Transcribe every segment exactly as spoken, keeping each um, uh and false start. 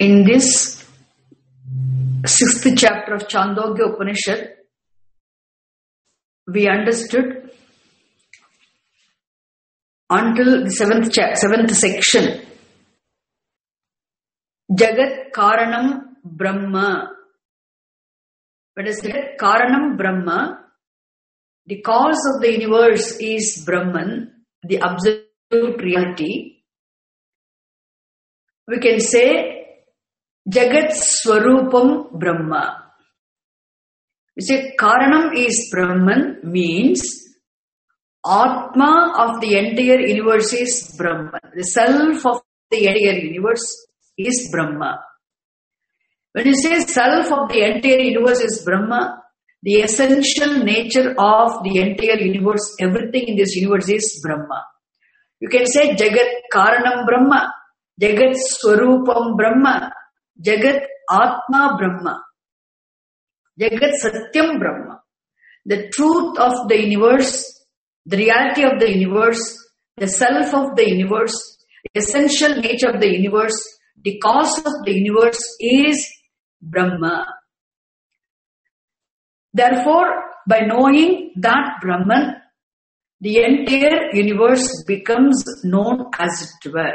In this sixth chapter of Chandogya Upanishad, we understood until the seventh, cha- seventh section, Jagat Karanam Brahma. What is Jagat Karanam Brahma? The cause of the universe is Brahman, the absolute reality. We can say Jagat Swarupam Brahma. We say Karanam is Brahman means Atma of the entire universe is Brahman. The self of the entire universe is Brahma. When you say self of the entire universe is Brahma, the essential nature of the entire universe, everything in this universe is Brahma. You can say Jagat Karanam Brahma, Jagat Swarupam Brahma, Jagat Atma Brahma, Jagat Satyam Brahma. The truth of the universe, the reality of the universe, the self of the universe, the essential nature of the universe, the cause of the universe is Brahma. Therefore, by knowing that Brahman, the entire universe becomes known as it were.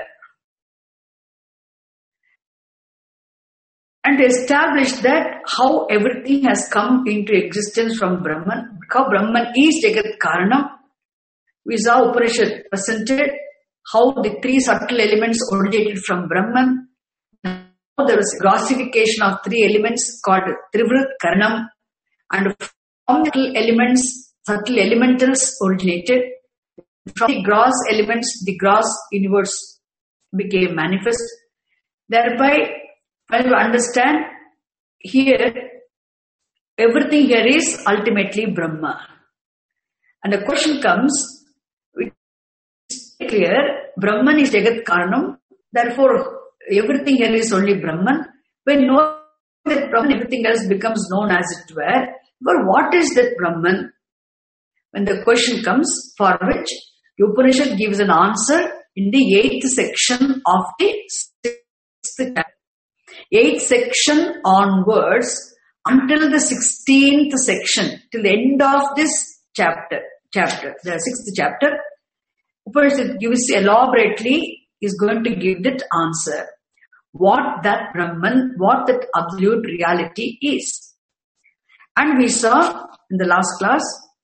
And to establish that how everything has come into existence from Brahman, how Brahman is Jagat Karanam, we saw Upanishad presented how the three subtle elements originated from Brahman. Now there was grossification of three elements called Trivrit Karanam, and from the elements, subtle elementals originated. From the gross elements, the gross universe became manifest. Thereby, when you understand here, everything here is ultimately Brahma. And the question comes, it's clear, Brahman is Jagat Karanam, therefore everything here is only Brahman. When knowing that Brahman, everything else becomes known as it were. But what is that Brahman? When the question comes, for which Upanishad gives an answer in the eighth section of the sixth chapter. Eighth section onwards until the sixteenth section, till the end of this chapter, chapter, the sixth chapter, Upanishad gives elaborately, is going to give that answer. What that Brahman, what that absolute reality is. And we saw in the last class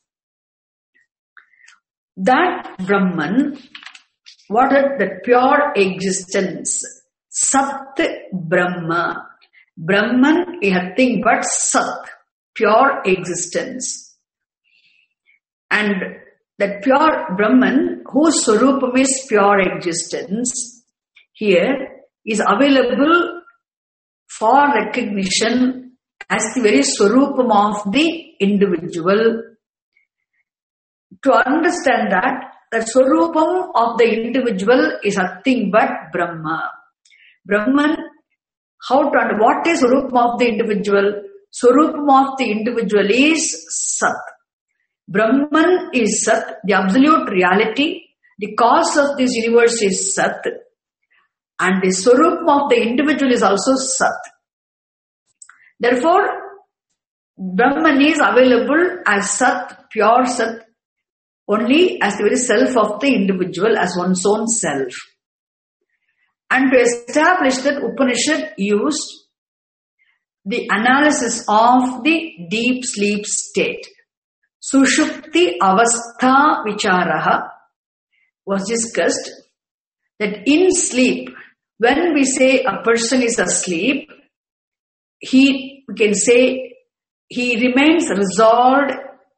that Brahman, what is the pure existence? Sat Brahma. Brahman is nothing but Sat, pure existence. And that pure Brahman, whose Swarupam is pure existence, here is available for recognition as the very Swarupam of the individual. To understand that, the Swarupam of the individual is nothing but Brahma. Brahman, how to understand what is Swarupam of the individual? Swarupam of the individual is Sat. Brahman is Sat, the absolute reality. The cause of this universe is Sat. And the Swarupam of the individual is also Sat. Therefore, Brahman is available as Sat, pure Sat, only as the very self of the individual, as one's own self. And to establish that, Upanishad used the analysis of the deep sleep state. Sushupti avastha vicharaha was discussed that in sleep, when we say a person is asleep, he we can say he remains resolved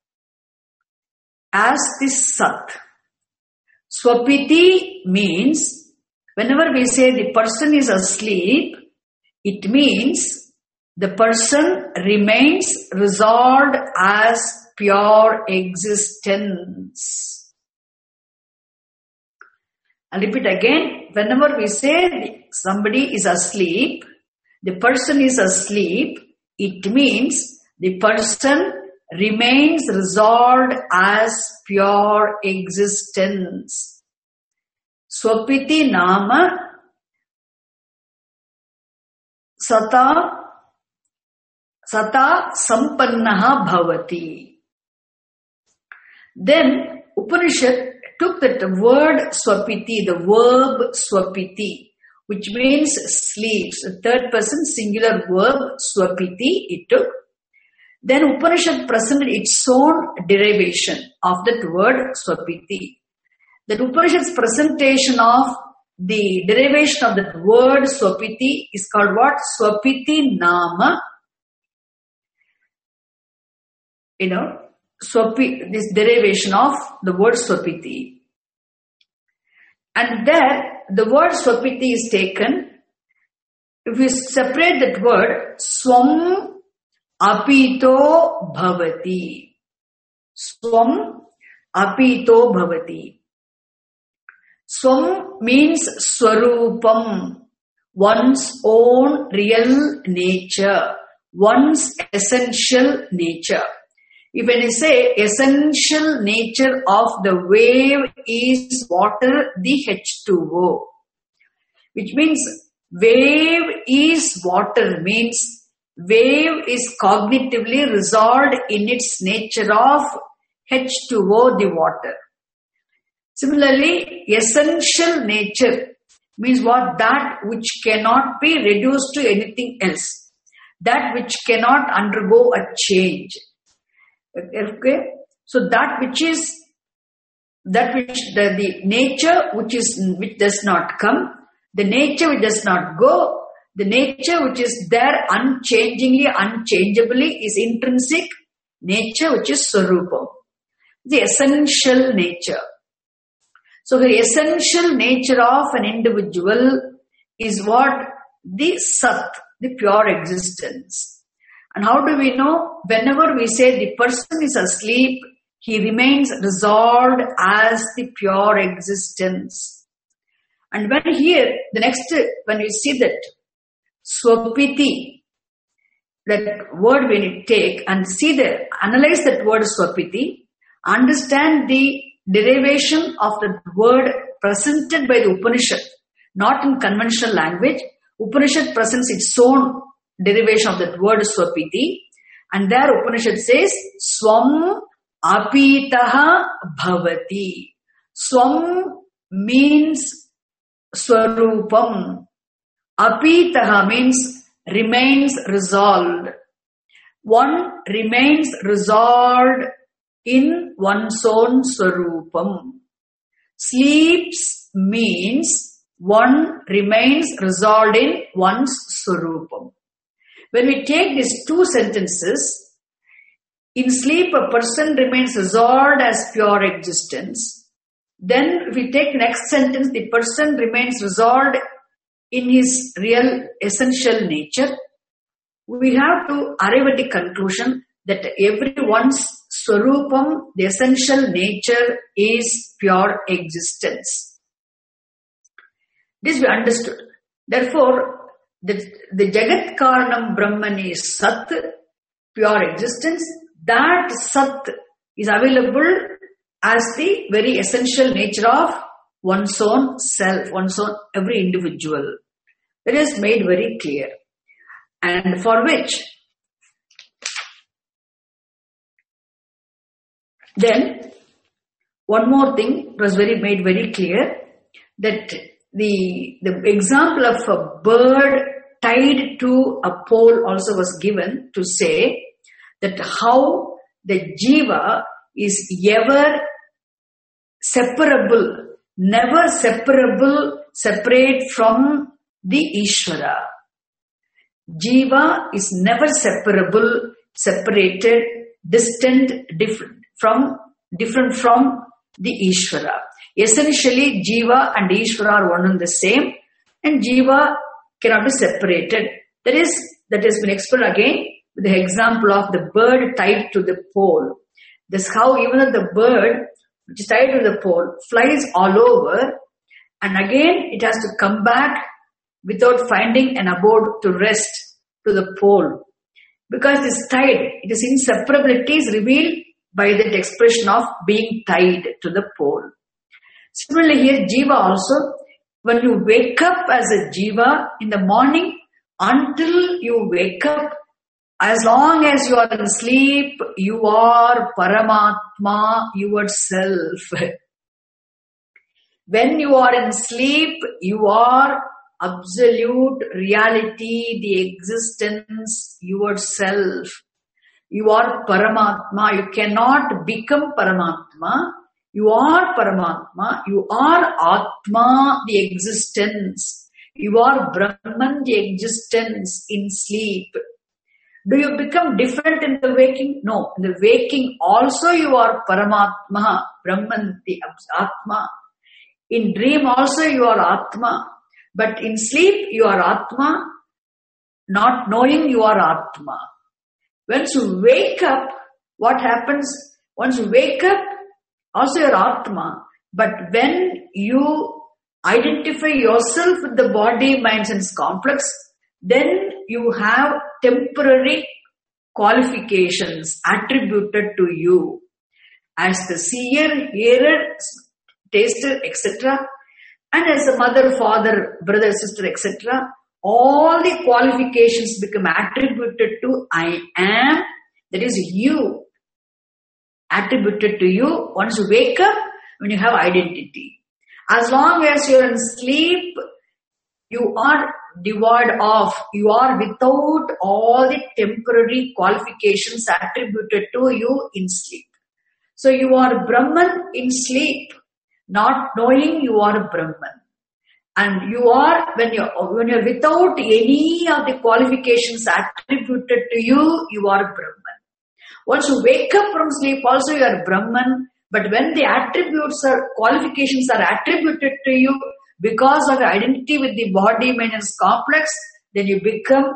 as this Sat. Swapiti means whenever we say the person is asleep, it means the person remains resolved as pure existence. I'll repeat again. Whenever we say somebody is asleep, the person is asleep, it means the person remains resolved as pure existence. Swapiti nama Sata Sata Sampannaha Bhavati. Then Upanishad took that word Swapiti, the verb Swapiti, which means sleeps, the third person singular verb Swapiti it took. Then Upanishad presented its own derivation of that word Swapiti. That Upanishad's presentation of the derivation of that word Swapiti is called what? Swapiti Nama. You know, Swapi, this derivation of the word Swapiti. And there, the word Swapiti is taken. If we separate that word, Swam Apito Bhavati. Swam Apito Bhavati. Swam means Swarupam, one's own real nature, one's essential nature. If when I say essential nature of the wave is water, the H two O, which means wave is water, means wave is cognitively resolved in its nature of H two O, the water. Similarly, essential nature means what? That which cannot be reduced to anything else. That which cannot undergo a change. Okay? So that which is, that which, the, the nature which is, which does not come, the nature which does not go, the nature which is there unchangingly, unchangeably is intrinsic nature which is Swarupam. The essential nature. So the essential nature of an individual is what? The Sat, the pure existence. And how do we know? Whenever we say the person is asleep, he remains resolved as the pure existence. And when here, the next, when we see that Swapiti, that word when you take and see the, analyze that word Swapiti, understand the derivation of the word presented by the Upanishad, not in conventional language. Upanishad presents its own derivation of that word Swapiti, and there Upanishad says Swam Apitaha Bhavati. Swam means Swarupam. Apitaha means remains resolved. One remains resolved in one's own Swarupam. Sleeps means one remains resolved in one's Swarupam. When we take these two sentences, in sleep a person remains resolved as pure existence. Then if we take next sentence, the person remains resolved in his real essential nature. We have to arrive at the conclusion that everyone's Swarupam, the essential nature, is pure existence. This we understood. Therefore, the, the Jagat Karanam Brahman is Sat, pure existence. That Sat is available as the very essential nature of one's own self, one's own, every individual. That is made very clear. And for which, then, one more thing was very made very clear, that the, the example of a bird tied to a pole also was given to say that how the jiva is ever separable, never separable, separate from the Ishvara. Jiva is never separable, separated, distant, different from, different from the Ishvara. Essentially, Jiva and Ishvara are one and the same, and Jiva cannot be separated. That is, that has been explained again with the example of the bird tied to the pole. This is how even the bird, which is tied to the pole, flies all over, and again it has to come back without finding an abode to rest to the pole. Because it is tied, it is inseparability is revealed by that expression of being tied to the pole. Similarly here, Jiva also, when you wake up as a Jiva, in the morning, until you wake up. As long as you are in sleep, you are Paramatma, yourself. When you are in sleep, you are absolute reality, the existence, yourself. You are Paramatma. You cannot become Paramatma. You are Paramatma. You are Atma, the existence. You are Brahman, the existence in sleep. Do you become different in the waking? No. In the waking also you are Paramatma, Brahman, the Atma. In dream also you are Atma. But in sleep you are Atma, not knowing you are Atma. Once you wake up, what happens? Once you wake up, also you are Atma. But when you identify yourself with the body, mind, sense complex, then you have temporary qualifications attributed to you as the seer, hearer, taster, et cetera, and as a mother, father, brother, sister, et cetera. All the qualifications become attributed to I am, that is you, attributed to you once you wake up, when you have identity. As long as you are in sleep, you are devoid of, you are without all the temporary qualifications attributed to you in sleep. So you are Brahman in sleep, not knowing you are Brahman. And you are, when you're, when you're without any of the qualifications attributed to you, you are Brahman. Once you wake up from sleep, also you are Brahman. But when the attributes or qualifications are attributed to you because of your identity with the body, mind, and complex, then you become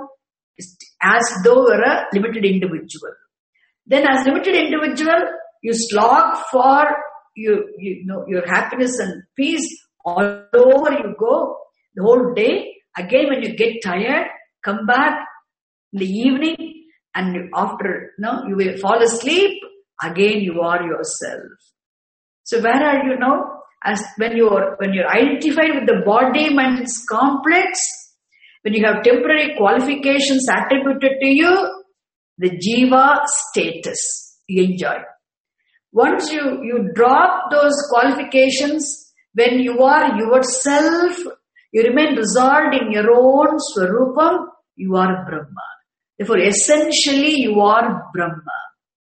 as though you're a limited individual. Then as limited individual, you slog for your, you know, your happiness and peace. All over you go the whole day. Again, when you get tired, come back in the evening, and after you know, you will fall asleep. Again, you are yourself. So where are you now? As when you are when you're identified with the body, mind, complex, when you have temporary qualifications attributed to you, the jiva status you enjoy. Once you you drop those qualifications. When you are yourself, you remain resolved in your own Swarupam, you are Brahma. Therefore, essentially, you are Brahma.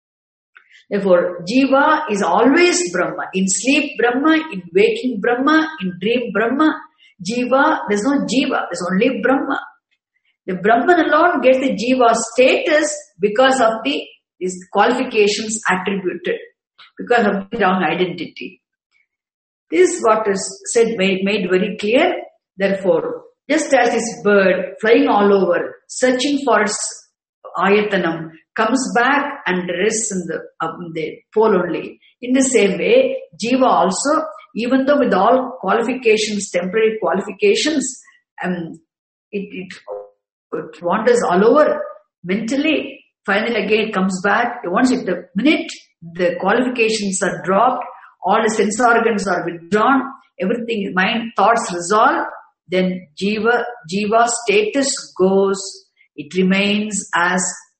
Therefore, Jiva is always Brahma. In sleep, Brahma. In waking, Brahma. In dream, Brahma. Jiva, there's no Jiva. There's only Brahma. The Brahman alone gets the Jiva status because of the these qualifications attributed, because of the wrong identity. This is what is said, made, made very clear. Therefore, just as this bird flying all over, searching for its ayatanam, comes back and rests in the, um, the pole only. In the same way, Jiva also, even though with all qualifications, temporary qualifications, um, it, it, it wanders all over mentally. Finally, again, it comes back. Once it, the minute the qualifications are dropped, all the sense organs are withdrawn, everything, mind, thoughts resolve, then Jiva, Jiva status goes, it remains as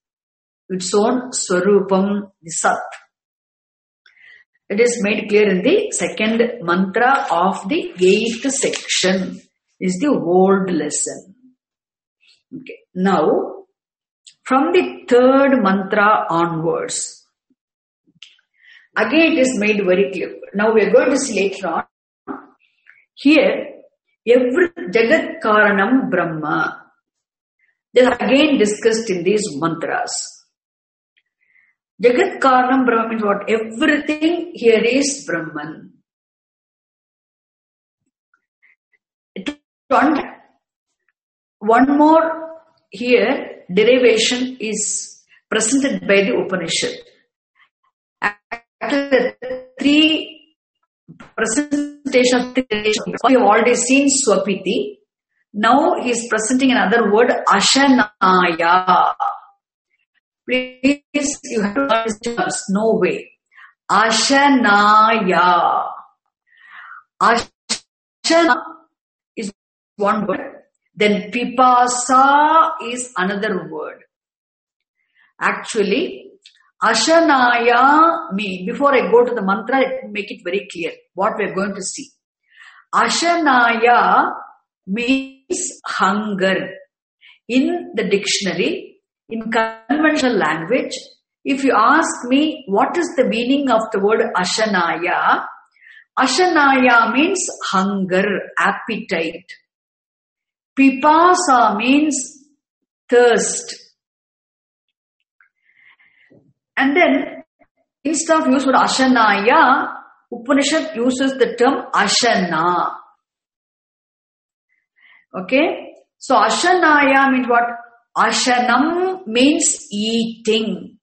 its own Swarupam, the Sat. It is made clear in the second mantra of the eighth section. This is the old lesson. Okay. Now, from the third mantra onwards, again, it is made very clear. Now we are going to see later on. Here, every Jagat Karanam Brahma. They are again discussed in these mantras. Jagat Karanam Brahma means what? Everything here is Brahman. One, one more here, derivation is presented by the Upanishad. After the three presentation of three, we have already seen Swapiti. Now he is presenting another word, Ashanaya. Please, you have to learn these terms. No way. Ashanaya. Ashana is one word. Then pipasa is another word. Actually, Ashanaya means, before I go to the mantra, let me make it very clear what we are going to see. Ashanaya means hunger. In the dictionary, in conventional language, if you ask me what is the meaning of the word Ashanaya, Ashanaya means hunger, appetite. Pipasa means thirst. And then, instead of using Ashanaya, Upanishad uses the term Ashana. Okay? So, Ashanaya means what? Ashanam means eating.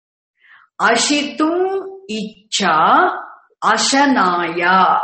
Ashitum Icha Ashanaya.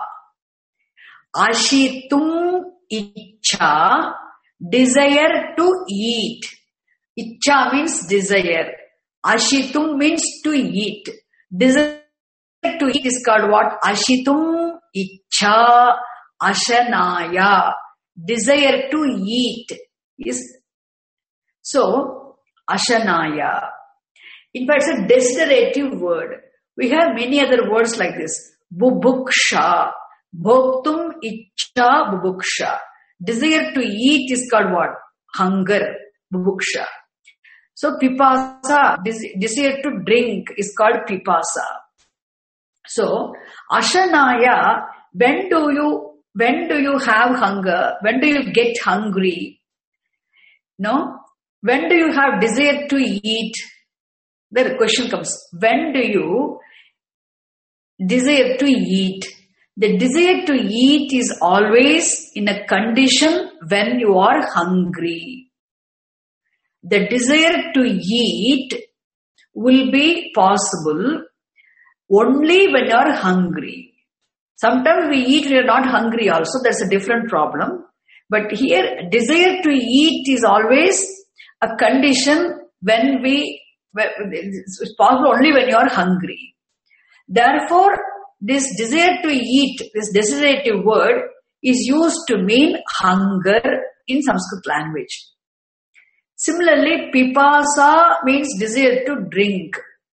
Ashitum Icha, desire to eat. Icha means desire. Ashitum means to eat. Desire to eat is called what? Ashitum Icha Ashanaya. Desire to eat is, so, Ashanaya. In fact, it's a desiderative word. We have many other words like this. Bubuksha. Bhoktum Icha Bubuksha. Desire to eat is called what? Hunger. Bubuksha. So, Pipasa, desire to drink is called Pipasa. So, Ashanaya, when do you When do you have hunger? When do you get hungry? No? When do you have desire to eat? The question comes, when do you desire to eat? The desire to eat is always in a condition when you are hungry. The desire to eat will be possible only when you are hungry. Sometimes we eat, we are not hungry also, that's a different problem. But here, desire to eat is always a condition when we, it's possible only when you are hungry. Therefore, this desire to eat, this desiderative word, is used to mean hunger in Sanskrit language. Similarly, pipasa means desire to drink.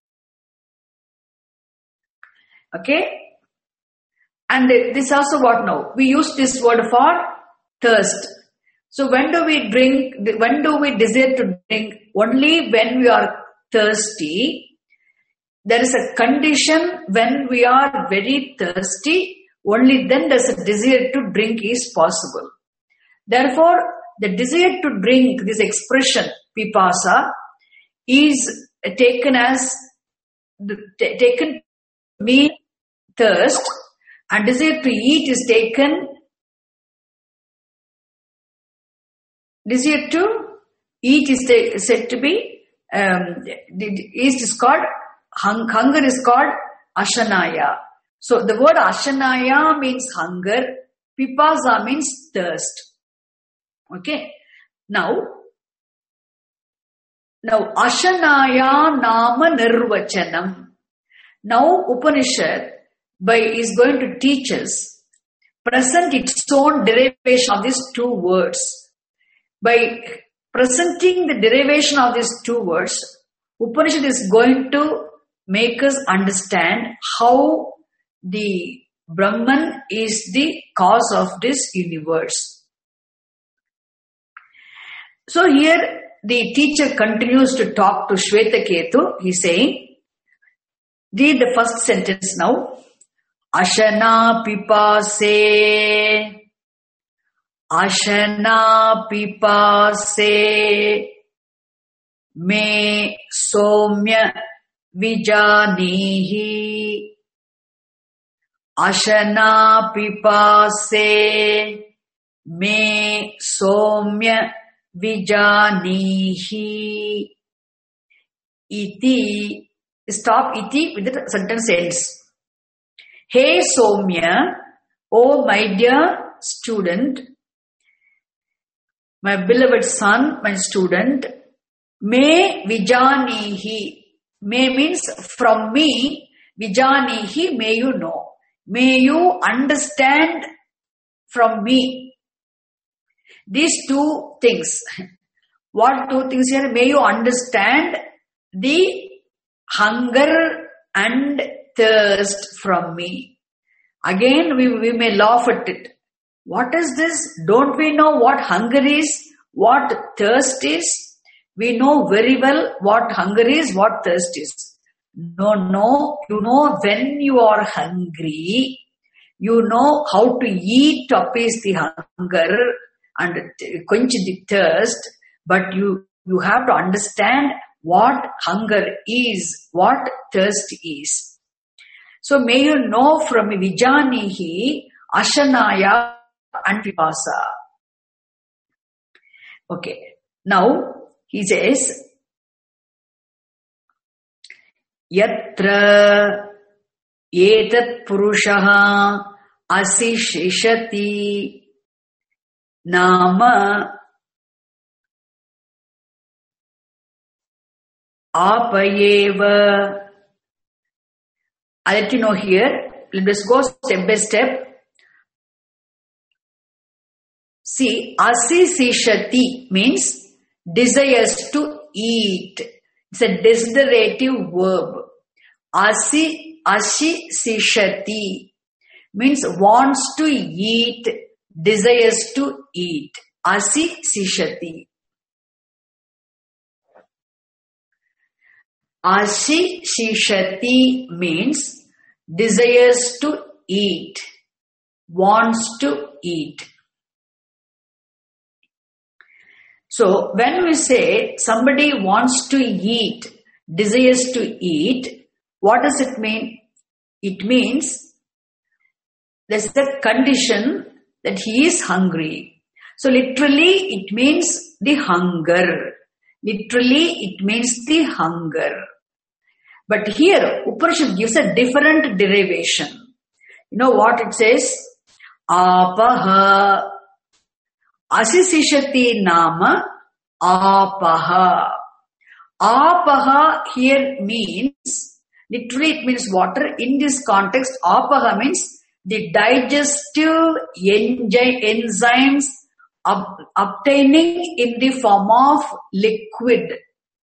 Okay? And this also what now? We use this word for thirst. So when do we drink, when do we desire to drink? Only when we are thirsty. There is a condition when we are very thirsty, only then does a desire to drink is possible. Therefore, the desire to drink, this expression, pipasa, is taken as, taken to mean thirst, and desire to eat is taken, desire to eat is said to be, um, is, is called, hung, hunger is called ashanaya. So the word ashanaya means hunger, pipasa means thirst. Okay. Now, now ashanaya nama nirvachanam. Now Upanishad by is going to teach us, present its own derivation of these two words. By presenting the derivation of these two words, Upanishad is going to make us understand how the Brahman is the cause of this universe. So here the teacher continues to talk to Shvetaketu. He is saying, read the first sentence now. Ashana pipase, Ashana pipase, me somya vijanihi. Ashana pipase, me somya vijanihi. Iti, stop iti with the sentence ends. Hey Somya, oh my dear student, my beloved son, my student, me vijanihi. May means from me, vijanihi, may you know. May you understand from me. These two things. What two things here? May you understand the hunger and thirst from me. Again, we, we may laugh at it. What is this? Don't we know what hunger is? What thirst is? We know very well what hunger is, what thirst is. No, no. You know when you are hungry, you know how to eat to appease the hunger and quench the thirst, but you, you have to understand what hunger is, what thirst is. So may you know from Vijanihi, Ashanaya and Pipasa. Okay. Now, he says, Yatra etat purushaha asishishati nama apayeva. I'll let you know here. Let's go step by step. See, asisishati means desires to eat. It's a desiderative verb. Asi, ashi, sishati means wants to eat, desires to eat. Asi, sishati. Ashi, sishati means desires to eat, wants to eat. So, when we say somebody wants to eat, desires to eat, what does it mean? It means there's the condition that he is hungry. So, literally it means the hunger. Literally it means the hunger. But here, Upanishad gives a different derivation. You know what it says? Apaha. Asisishati nama apaha. Apaha here means, literally it means water. In this context, apaha means the digestive enzymes ob- obtaining in the form of liquid.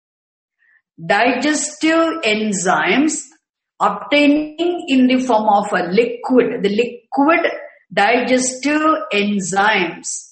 Digestive enzymes obtaining in the form of a liquid. The liquid digestive enzymes.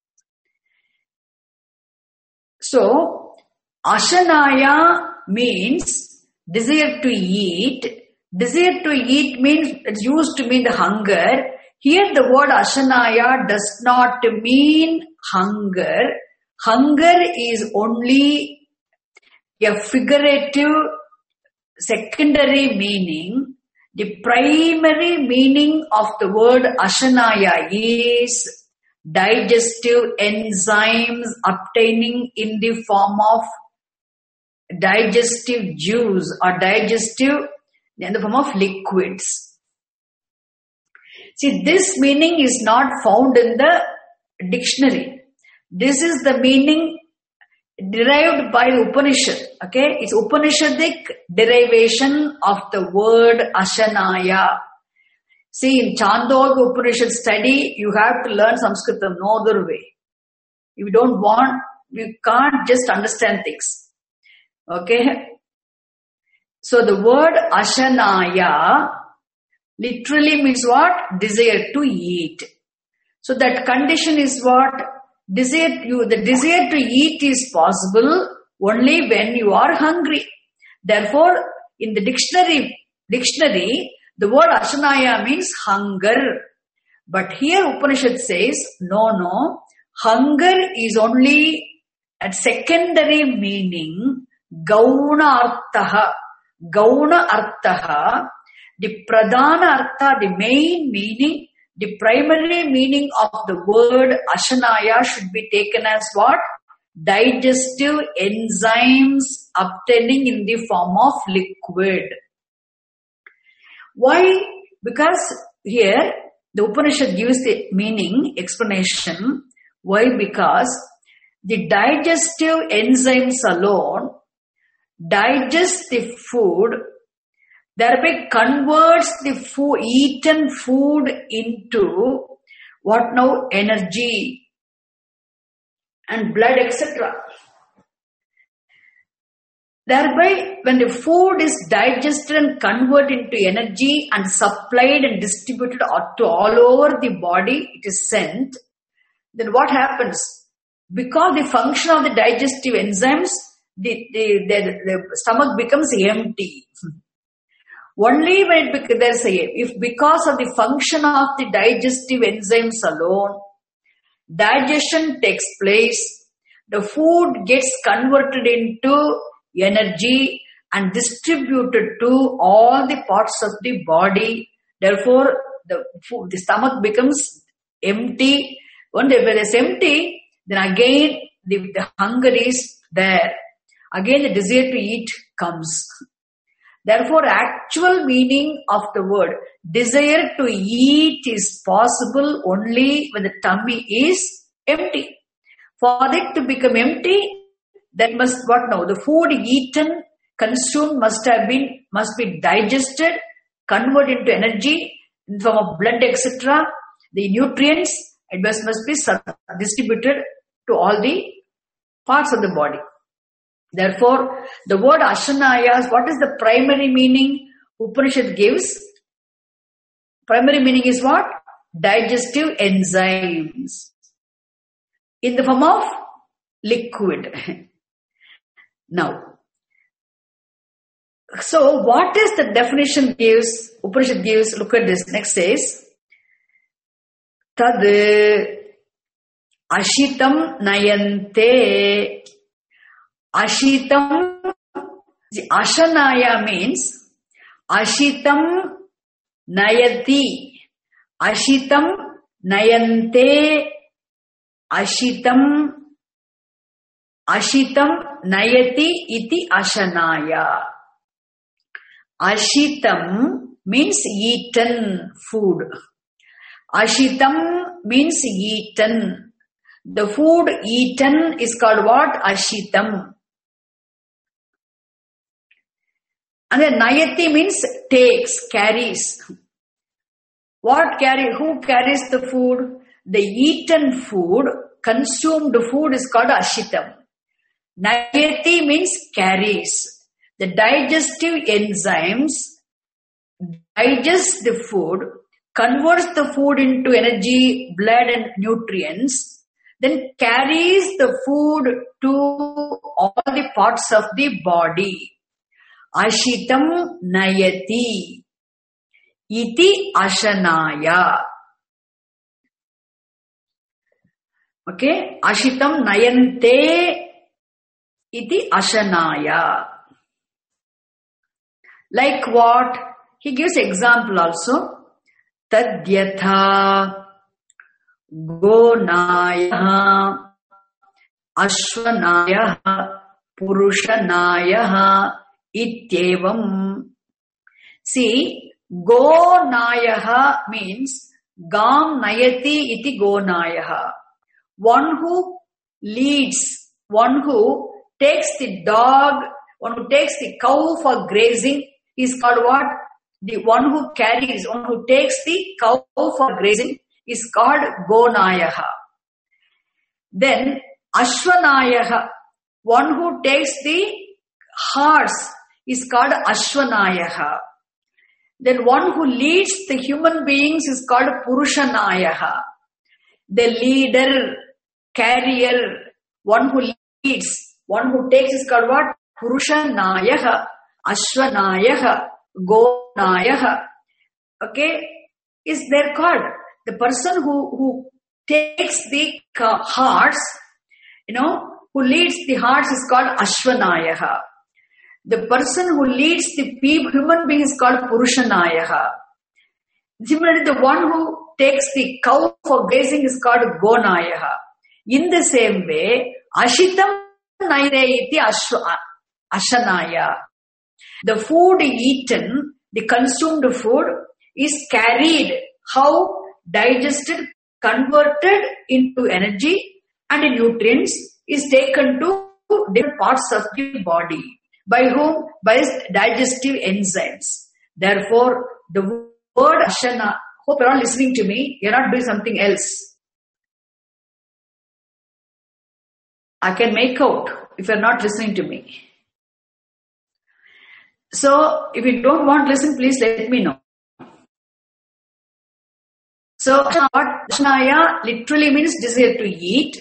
So, ashanaya means desire to eat. Desire to eat means, it's used to mean the hunger. Here the word ashanaya does not mean hunger. Hunger is only a figurative secondary meaning. The primary meaning of the word ashanaya is digestive enzymes obtaining in the form of digestive juice or digestive in the form of liquids. See, this meaning is not found in the dictionary. This is the meaning derived by the Upanishad. Okay, it's Upanishadic derivation of the word ashanaya. See, in Chandogya Upanishad study, you have to learn Sanskritam no other way. If you don't want, you can't just understand things. Okay? So the word ashanaya literally means what? Desire to eat. So that condition is what? Desire, you, the desire to eat is possible only when you are hungry. Therefore, in the dictionary, dictionary, the word ashanaya means hunger. But here Upanishad says, no, no, hunger is only a secondary meaning, gauna arthaha. Gauna arthaha, the pradhana artha, the main meaning, the primary meaning of the word ashanaya should be taken as what? Digestive enzymes obtaining in the form of liquid. Why? Because here the Upanishad gives the meaning, explanation. Why? Because the digestive enzymes alone digest the food, thereby converts the food, eaten food into what now? Energy. and blood, et cetera. Thereby, when the food is digested and converted into energy and supplied and distributed to all over the body, it is sent, then what happens? Because the function of the digestive enzymes, the, the, the, the stomach becomes empty. Only when it becomes, there's a, if because of the function of the digestive enzymes alone, digestion takes place, the food gets converted into energy and distributed to all the parts of the body. Therefore, the food, the stomach becomes empty. When it is empty, then again the, the hunger is there. Again the desire to eat comes. Therefore, actual meaning of the word desire to eat is possible only when the tummy is empty. For it to become empty, that must what now? The food eaten, consumed must have been, must be digested, converted into energy in form of blood, et cetera. The nutrients, it must, must be distributed to all the parts of the body. Therefore, the word Ashanayas, what is the primary meaning Upanishad gives? Primary meaning is what? Digestive enzymes. In the form of liquid. Now, so what is the definition gives, Upanishad gives, look at this, next says, Tad Ashitam Nayante. Ashitam, the Ashanaya means Ashitam Nayati, Ashitam Nayante, Ashitam, Ashitam Nayati iti Ashanaya. Ashitam means eaten food. Ashitam means eaten. The food eaten is called what? Ashitam. And then Nayati means takes, carries. What carry? Who carries the food? The eaten food, consumed food is called Ashitam. Nayati means carries. The digestive enzymes digest the food, converts the food into energy, blood and nutrients, then carries the food to all the parts of the body. Ashitam Nayati iti Ashanaya. Okay, Ashitam Nayante iti Ashanaya. Like what? He gives example also. Tadyatha Gonaya Ashwanaya Purushanaya Ityevam. See, Gonayaha means Gam Nayati iti Gonayaha. One who leads, one who takes the dog, one who takes the cow for grazing is called what? The one who carries, one who takes the cow for grazing is called Gonayaha. Then Ashwanayaha, one who takes the horse is called Ashwanayaha. Then one who leads the human beings is called Purushanayaha. The leader, carrier, one who leads, one who takes is called what? Purushanayaha, Ashwanayaha, Gonayaha. Okay? Is there called? The person who, who takes the horse, you know, who leads the horse is called Ashwanayaha. The person who leads the people, human being is called Purushanayaha. Similarly, the one who takes the cow for grazing is called Gonayaha. In the same way, Ashitam Naire iti Ashanaya. The food eaten, the consumed food, is carried, how? Digested, converted into energy and nutrients, is taken to different parts of the body. By whom? By digestive enzymes. Therefore, the word Ashana, hope you're all listening to me, you're not doing something else. I can make out if you're not listening to me. So, if you don't want to listen, please let me know. So, what Ashanaya literally means desire to eat.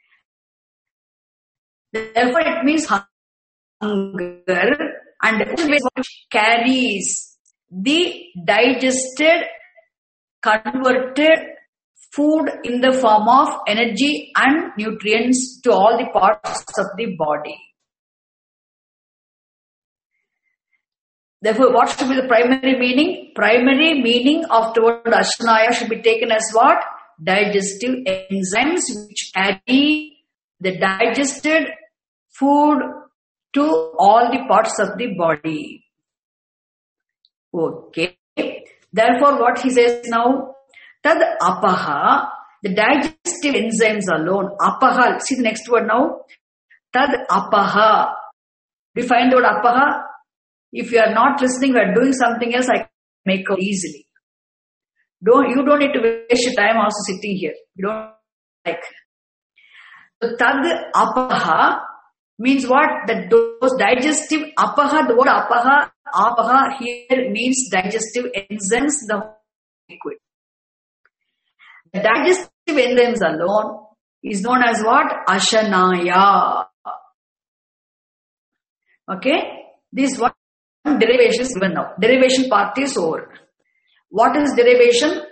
Therefore, it means hunger, and it carries the digested, converted food in the form of energy and nutrients to all the parts of the body. Therefore, what should be the primary meaning? Primary meaning of the word Ashanaya should be taken as what? Digestive enzymes which carry the digested food to all the parts of the body. Okay. Therefore, what he says now, tad apaha, the digestive enzymes alone, apaha, see the next word now, tad apaha. Do you find the word apaha? If you are not listening, you are doing something else, I can make out easily. Don't, you don't need to waste your time also sitting here. You don't like. So, tad apaha means what? That those digestive, apaha, the word apaha, apaha here means digestive enzymes, the liquid. The digestive enzymes alone is known as what? Ashanaya. Okay? This one derivation is given now. Derivation part is over. What is derivation?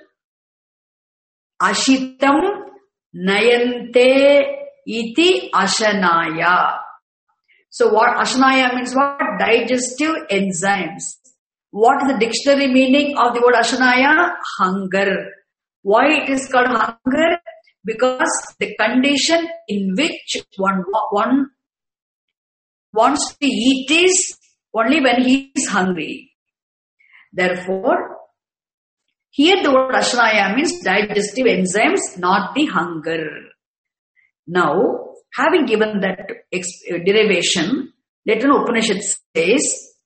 Ashitam nayante iti ashanaya. So what Ashanaya means what? Digestive enzymes. What is the dictionary meaning of the word Ashanaya? Hunger. Why it is called hunger? Because the condition in which one, one wants to eat is only when he is hungry. Therefore, here the word Ashanaya means digestive enzymes, not the hunger. Now, having given that derivation, later Upanishad says,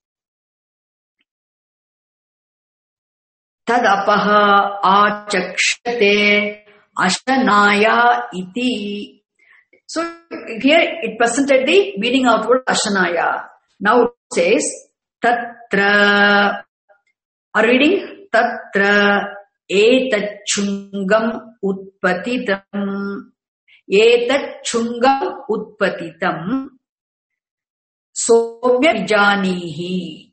tad apaha achakshate ashanaya iti. So here it presented the meaning of the word Ashanaya. Now it says, tatra, are reading? Tatra etachungam utpatitam. Etachungam utpatitam. Somya vijanihi.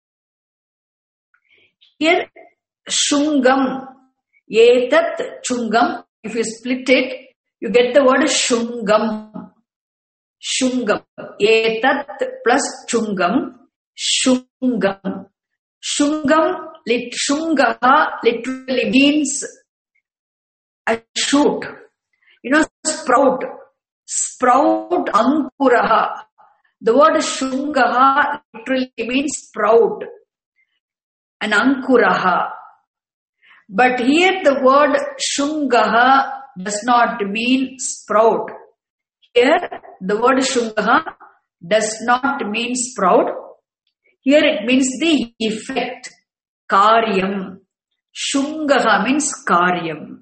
Here, shungam. Etat chungam. If you split it, you get the word shungam. Shungam. Etat plus chungam. Shungam. Shungam, lit, shungaha literally means a shoot. You know, sprout. Sprout ankuraha. The word shungaha literally means sprout. An ankuraha. But here the word shungaha does not mean sprout. Here the word shungaha does not mean sprout. Here it means the effect. Karyam. Shungaha means karyam.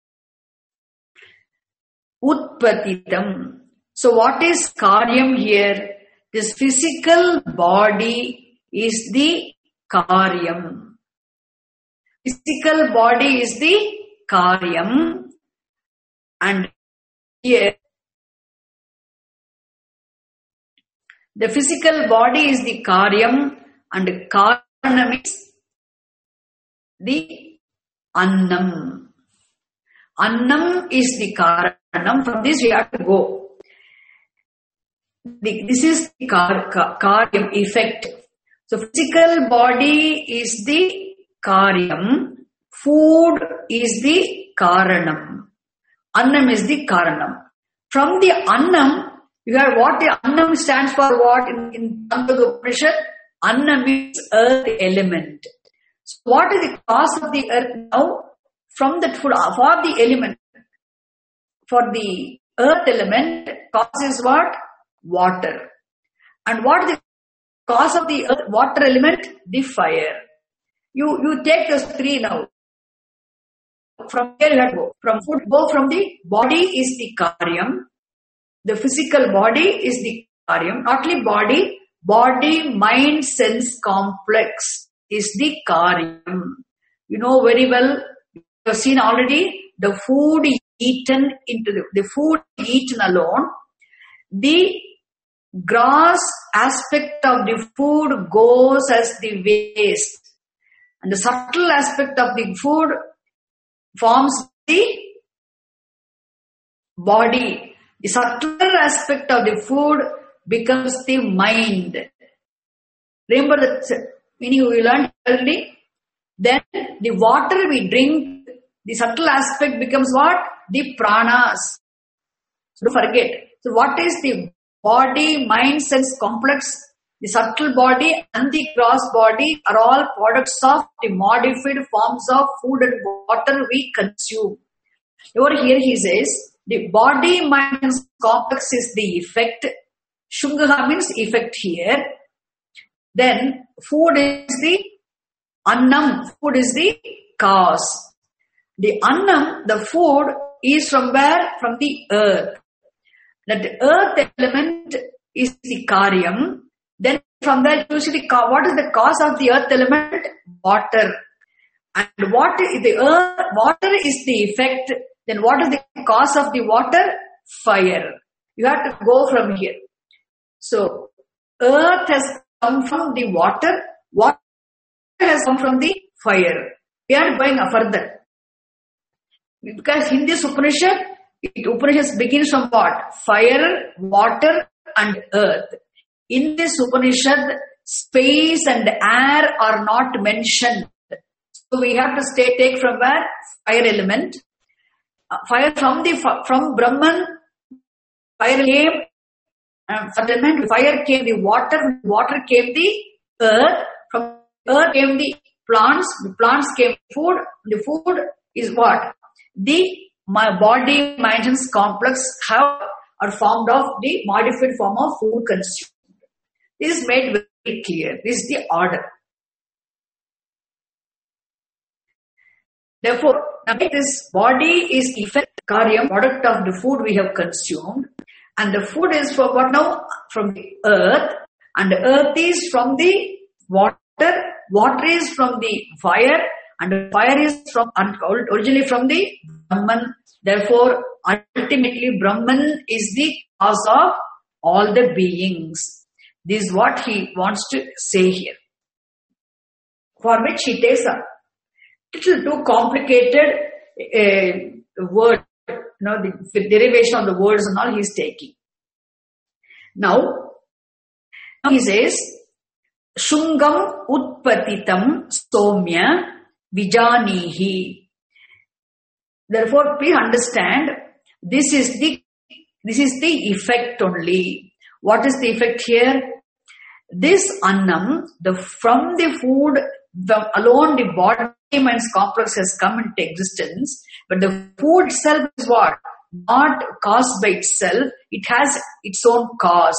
Utpatitam. So what is karyam here? This physical body is the karyam. Physical body is the karyam. And here, the physical body is the karyam and karanam is the annam. Annam is the karanam. From this we have to go. The, this is the kar, kar, karyam effect. So physical body is the karyam. Food is the karanam. Annam is the karanam. From the annam, you have what the annam stands for what in, in Chandogya Upanishad? Annam means earth element. So what is the cause of the earth now? From that food, for the element, for the earth element, cause is what? Water. And what is the cause of the earth, water element? The fire. You, you take those three now. From here you have to go. From food, go from the body is the karyam. the physical body is the karyam. Not only body, body, mind, sense complex is the karyam. You know very well, you have seen already, the food eaten into the, the food eaten alone, the gross aspect of the food goes as the waste. And the subtle aspect of the food forms the body. The subtler aspect of the food becomes the mind. Remember that meaning we learned already? Then the water we drink, the subtle aspect becomes what? The pranas. So don't forget. So what is the body, mind, sense complex? The subtle body and the gross body are all products of the modified forms of food and water we consume. Over here he says, the body, mind, and complex is the effect. Shungaha means effect here. Then food is the annam. Food is the cause. The annam, the food, is from where? From the earth. That the earth element is the karyam. Then from that you see the, what is the cause of the earth element? Water. And what is the earth? Water is the effect. Then what is the cause of the water? Fire. You have to go from here. So earth has come from the water. Water has come from the fire. We are going further. Because in this Upanishad, it, Upanishad begins from what? Fire, water and earth. In this Upanishad, space and air are not mentioned. So we have to stay, take from where? Fire element. Uh, fire from the, from Brahman, fire came, uh, element, fire came the water, water came the earth, from earth came the plants, the plants came food, the food is what? The my body, mind and complex have are formed of the modified form of food consumed. This is made very clear. This is the order. Therefore, now this body is effect, karyam, product of the food we have consumed, and the food is from what now? From the earth, and the earth is from the water, water is from the fire, and the fire is from originally from the Brahman. Therefore, ultimately Brahman is the cause of all the beings. This is what he wants to say here. For which he takes a little too complicated uh, word, you know, the derivation of the words and all he is taking. Now, now he says, Shungam utpatitam somya vijanihi. Therefore, please understand, this is the this is the effect only. What is the effect here? This annam, the from the food the, alone, the body mind complex has come into existence. But the food itself is what? Not caused by itself. It has its own cause.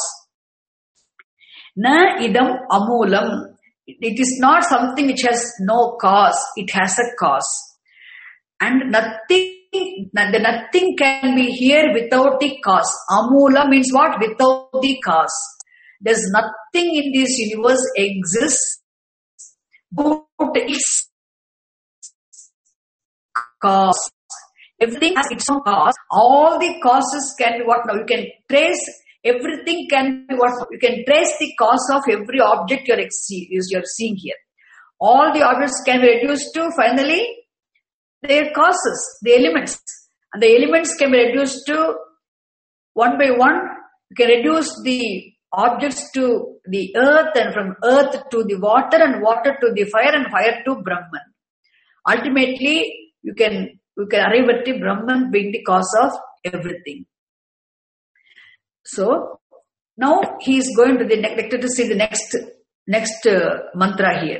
Na idam amulam. It is not something which has no cause. It has a cause. And nothing, the nothing can be here without the cause. Amula means what? Without the cause. There's nothing in this universe exists but its cause. Everything has its own cause. All the causes can be what now? You can trace, everything can be what? You can trace the cause of every object you're, you're seeing here. All the objects can be reduced to finally their causes, the elements. And the elements can be reduced to one by one. You can reduce the objects to the earth, and from earth to the water, and water to the fire, and fire to Brahman. Ultimately, you can you can arrive at the Brahman being the cause of everything. So now he is going to the next to see the next next uh, mantra here.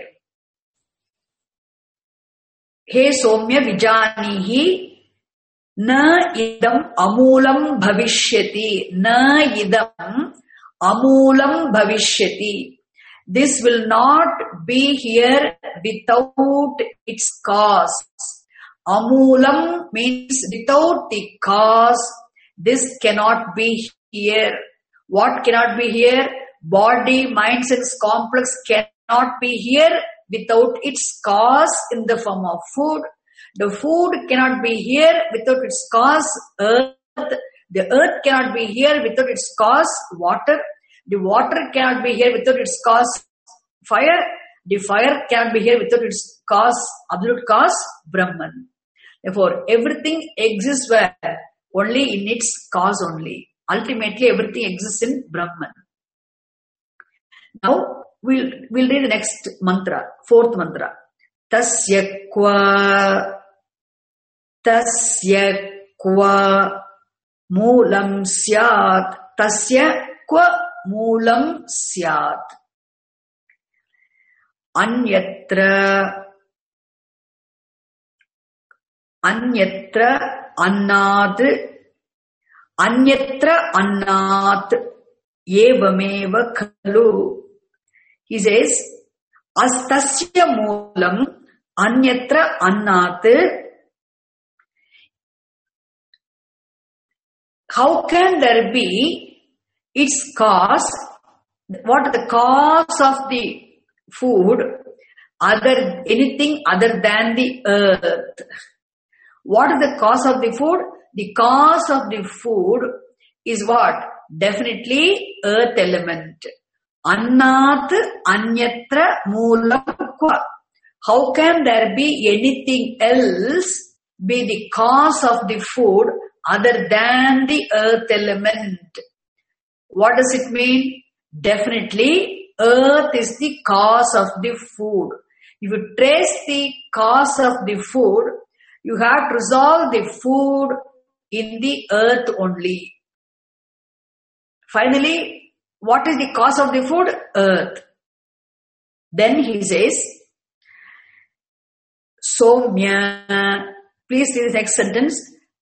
He Somya Vijanihi na idam amulam bhavishyati. Na idam amulam bhavishyati. This will not be here without its cause. Amulam means without the cause, this cannot be here. What cannot be here? Body, mind, sense complex cannot be here without its cause in the form of food. The food cannot be here without its cause, earth. The earth cannot be here without its cause, water. The water cannot be here without its cause, fire. The fire cannot be here without its cause, absolute cause, Brahman. Therefore, everything exists where? Only in its cause only. Ultimately, everything exists in Brahman. Now, we'll, we'll read the next mantra, fourth mantra. Tasya kwa, tasya kwa moolam syat, tasya kwa moolam syat. Anyatra, anyatra annat, anyatra annat, evameva khalu. He says, astasya moolam anyatra annat. How can there be its cause? What is the cause of the food? Other anything other than the earth. What is the cause of the food? The cause of the food is what? Definitely earth element. Annat anyatra moolam kwa. How can there be anything else be the cause of the food other than the earth element? What does it mean? Definitely earth is the cause of the food. If you trace the cause of the food, you have to resolve the food in the earth only. Finally, what is the cause of the food? Earth. Then he says, Somya. Please read the next sentence.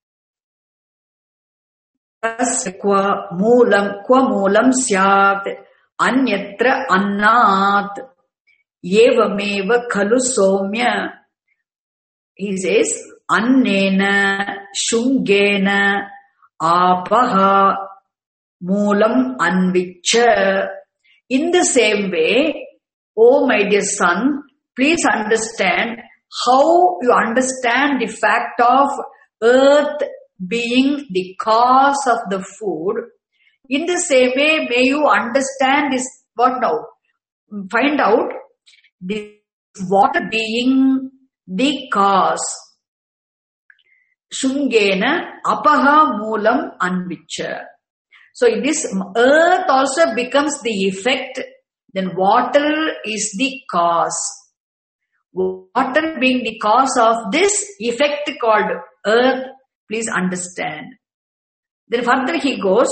Kwa moolam, kwa moolam syat, anyatra annat, evameva khalu somya. He says, annena, shungena, apaha, moolam anvicha. In the same way, oh my dear son, please understand how you understand the fact of earth being the cause of the food. In the same way, may you understand this, what now? Find out the water being the cause. Shungena apaha moolam anvicha. So this earth also becomes the effect, then water is the cause. Water being the cause of this effect called earth, please understand. Then further he goes,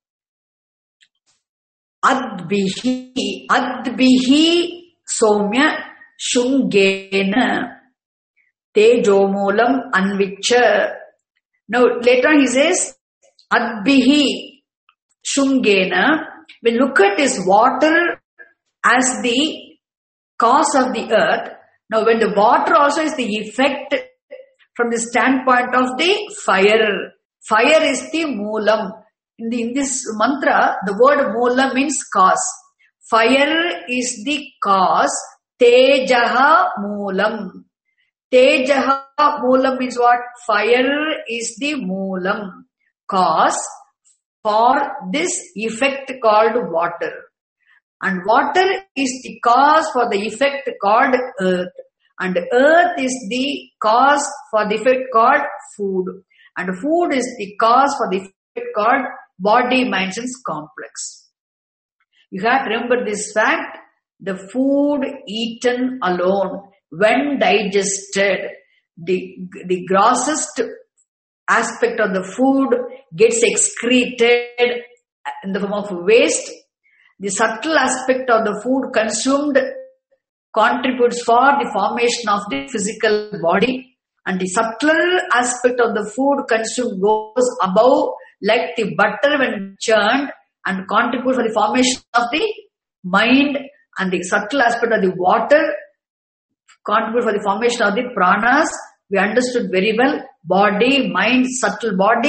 Adbihi, Adbihi Somya Shungena Tejo Moolam Anvicha. Now later on he says, Adbihi Shungena. When you look at this water as the cause of the earth, now when the water also is the effect from the standpoint of the fire. Fire is the moolam. In, the, in this mantra, the word moolam means cause. Fire is the cause. Tejaha moolam. Tejaha moolam means what? Fire is the moolam. Cause for this effect called water. And water is the cause for the effect called earth. And earth is the cause for the effect called food. And food is the cause for the effect called body, mind, sense complex. You have to remember this fact. The food eaten alone, when digested, the, the grossest aspect of the food gets excreted in the form of waste. The subtle aspect of the food consumed contributes for the formation of the physical body, and the subtler aspect of the food consumed goes above like the butter when churned and contributes for the formation of the mind, and the subtle aspect of the water contributes for the formation of the pranas. We understood very well. Body, mind, subtle body,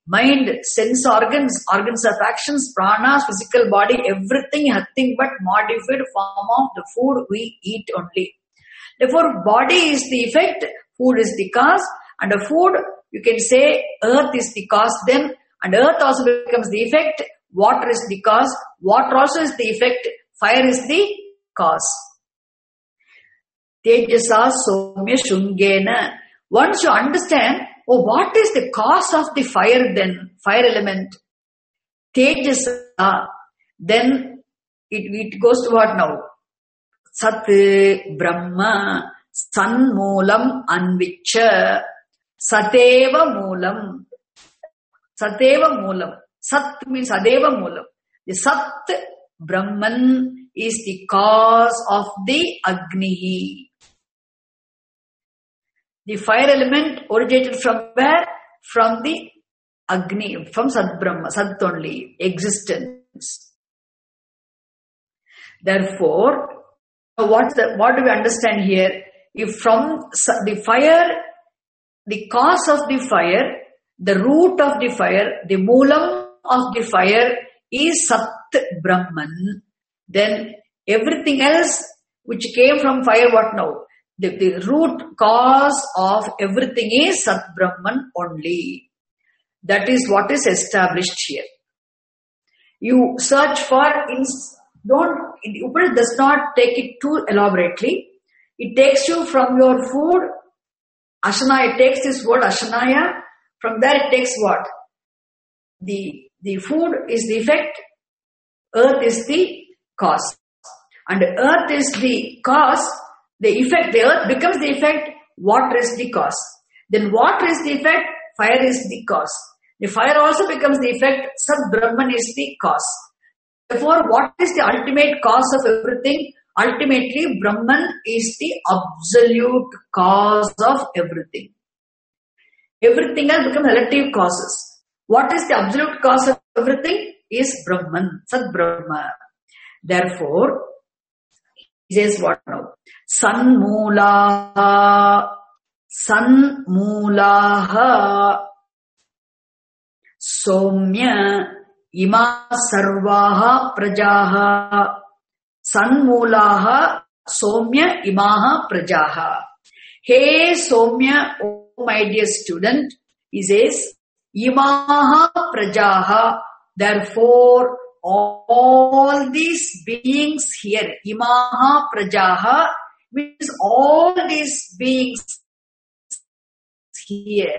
mind, sense organs, organs of actions, pranas, physical body, everything, nothing but modified form of the food we eat only. Therefore, body is the effect, food is the cause, and the food, you can say earth is the cause then, and earth also becomes the effect, water is the cause, water also is the effect, fire is the cause. Tejasa somya shungena. Once you understand, oh, what is the cause of the fire then, fire element? Tejasa, then it, it goes to what now? Sat Brahma Sanmoolam Anvicha Sateva Moolam. Sateva Moolam. Sat means Adeva Moolam. The Sat Brahman is the cause of the Agni. The fire element originated from where? From the Agni, from Sat Brahma, Sat only, existence. Therefore, What's the, what do we understand here? If from the fire, the cause of the fire, the root of the fire, the moolam of the fire is Sat Brahman, then everything else which came from fire, what now? The, the root cause of everything is Sat Brahman only. That is what is established here. You search for instance. Don't, Upanishad does not take it too elaborately. It takes you from your food, Ashanaya, it takes this word Ashanaya, from there it takes what? The, the food is the effect, earth is the cause. And earth is the cause, the effect, the earth becomes the effect, water is the cause. Then water is the effect, fire is the cause. The fire also becomes the effect, Sat Brahman is the cause. Therefore, what is the ultimate cause of everything? Ultimately, Brahman is the absolute cause of everything. Everything else becomes relative causes. What is the absolute cause of everything? Is Brahman, Sat Brahma. Therefore, he says what now? Sanmoola, Sanmoolaha, Somya, Ima sarvaha prajaha Sanmoolaha Somya imaha prajaha. Hey Somya, oh my dear student, he says, Imaha prajaha, therefore all these beings here, Imaha prajaha means all these beings here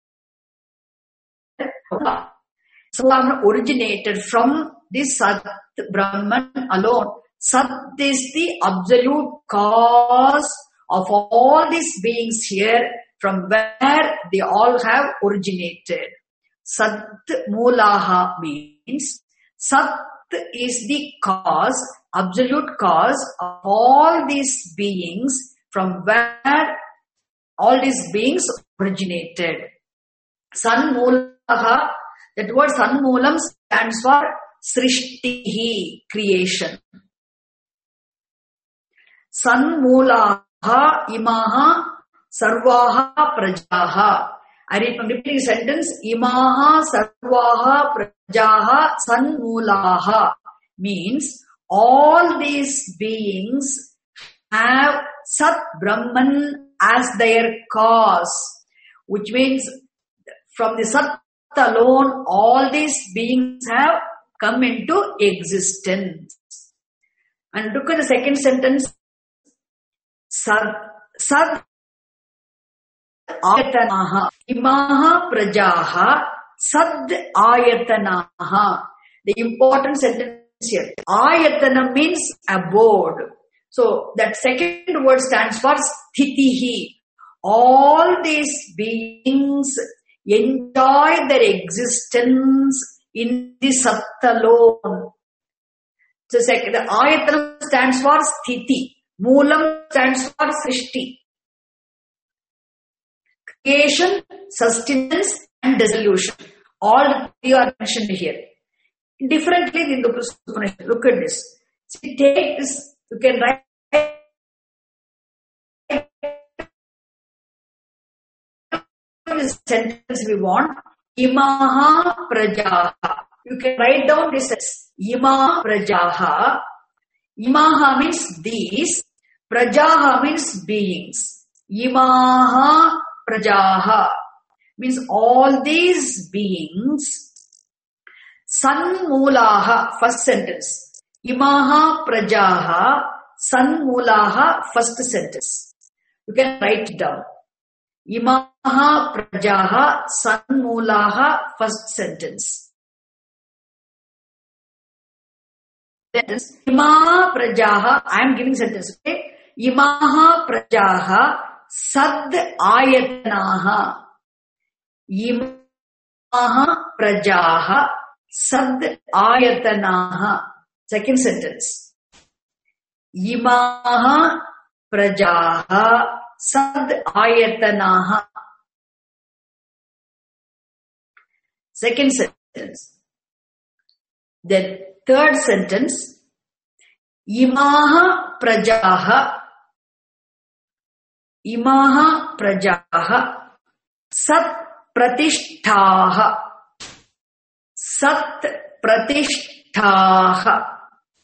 originated from this Sat Brahman alone. Sat is the absolute cause of all these beings here, from where they all have originated. Sat Moolaha means Sat is the cause, absolute cause of all these beings, from where all these beings originated. Sanmoolaha, that word Sanmoolam stands for Srishtihi, creation. Sanmoolaha imaha sarvaha prajaha. I read from repeating sentence. Imaha sarvaha prajaha sanmoolaha means all these beings have Sat Brahman as their cause, which means from the Sat alone, all these beings have come into existence. And look at the second sentence. Sad, sad ayatanaha imaha prajaha sad ayatanaha. The important sentence here. Ayatana means abode. So that second word stands for sthitihi. All these beings enjoy their existence in the Sat alone. So second, the Ayatana stands for Sthiti. Moolam stands for Srishti. Creation, sustenance and dissolution. All three are mentioned here. Differently in the Upanishad. Look at this. See, take this, you can write this sentence we want. Imaha prajaha. You can write down this as Imaha prajaha. Imaha means these. Prajaha means beings. Imaha prajaha means all these beings. Sanmulaha, first sentence. Imaha prajaha, sanmulaha, first sentence. You can write it down. Imaha prajaha, sanmulaha, first sentence. Sentence. Imaha prajaha, I am giving sentence. Okay? Imaha prajaha, sad ayatanaha. Imaha prajaha, sad ayatanaha. Second sentence. Imaha prajaha sad ayatanaha. Second sentence. Then third sentence. Imaha prajaha. Imaha prajaha sat pratishtaha. Sat pratishtaha.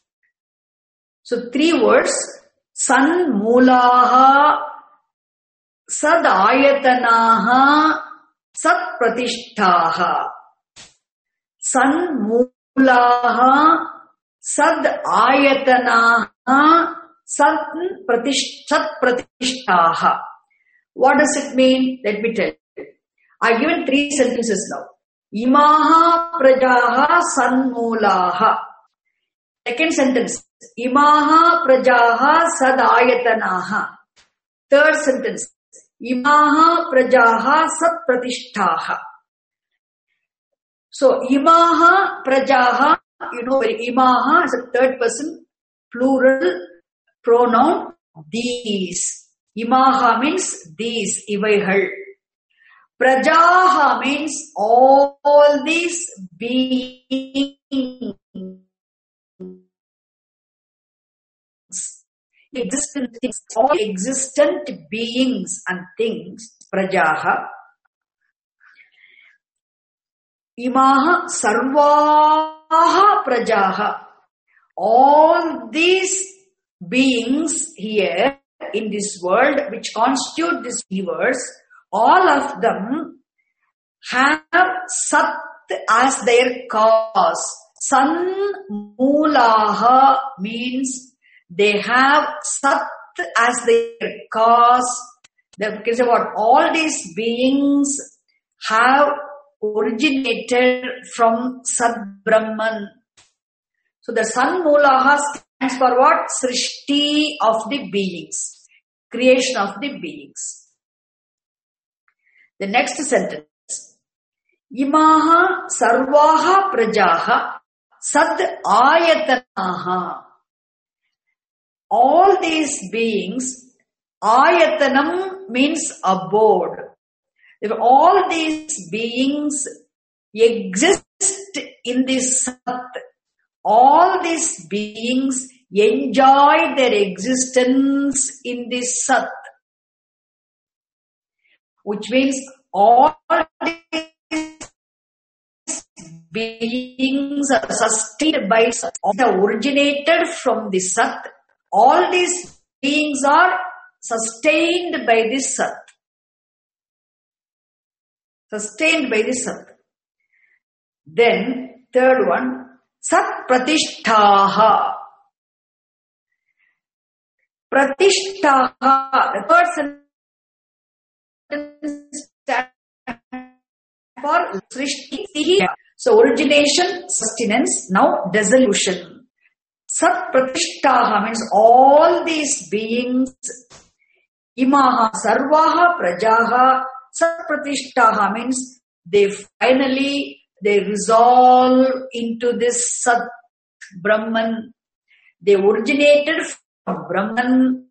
So three words. San mulaha, sad ayatanaha, sat pratishtaha. San mulaha, sad ayatanaha, sat pratishtaha. What does it mean? Let me tell you. I have given three sentences now. Imaha prajaha sanmulaha. Second sentence. Imaha prajaha sad ayatanaha. Third sentence. Imaha prajaha sat pratishtaha. So imaha prajaha, you know, imaha is a third person plural pronoun. These. Imaha means these, ivaigal. Prajaha means all, all these beings. Existent things, all existent beings and things. Prajaha. Imaha sarvaha prajaha. All these beings here in this world which constitute this universe, all of them have Sat as their cause. San mulaha means they have Sat as their cause. That is what all these beings have originated from Sat Brahman. So the San mulaha stands for what? Srishti of the beings. Creation of the beings. The next sentence. Imaha sarvaha prajaha sad ayatanaha. All these beings, ayatanam means abode. If all these beings exist in this Sat, all these beings enjoy their existence in this Sat. Which means all these beings are sustained by Sat. They are originated from the Sat. All these beings are sustained by this Sat. Sustained by this Sat. Then, third one, Sat pratishtaha. Pratishtaha, the third sentence stands for Srishti. So, origination, sustenance, now dissolution. Sat pratishtaha means all these beings. Imaha sarvaha prajaha. Sat pratishtaha means they finally, they resolve into this Sat Brahman. They originated from Brahman.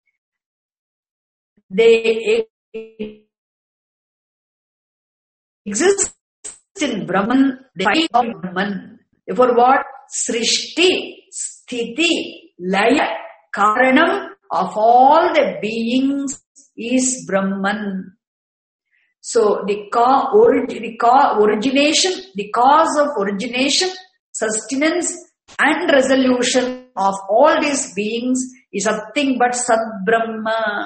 They exist in Brahman. They find Brahman. Therefore what? Srishti, Sthiti, Laya, Karanam of all the beings is Brahman. So the, ca- orig- the ca- origination, the cause of origination, sustenance and resolution of all these beings is nothing but Sat Brahma.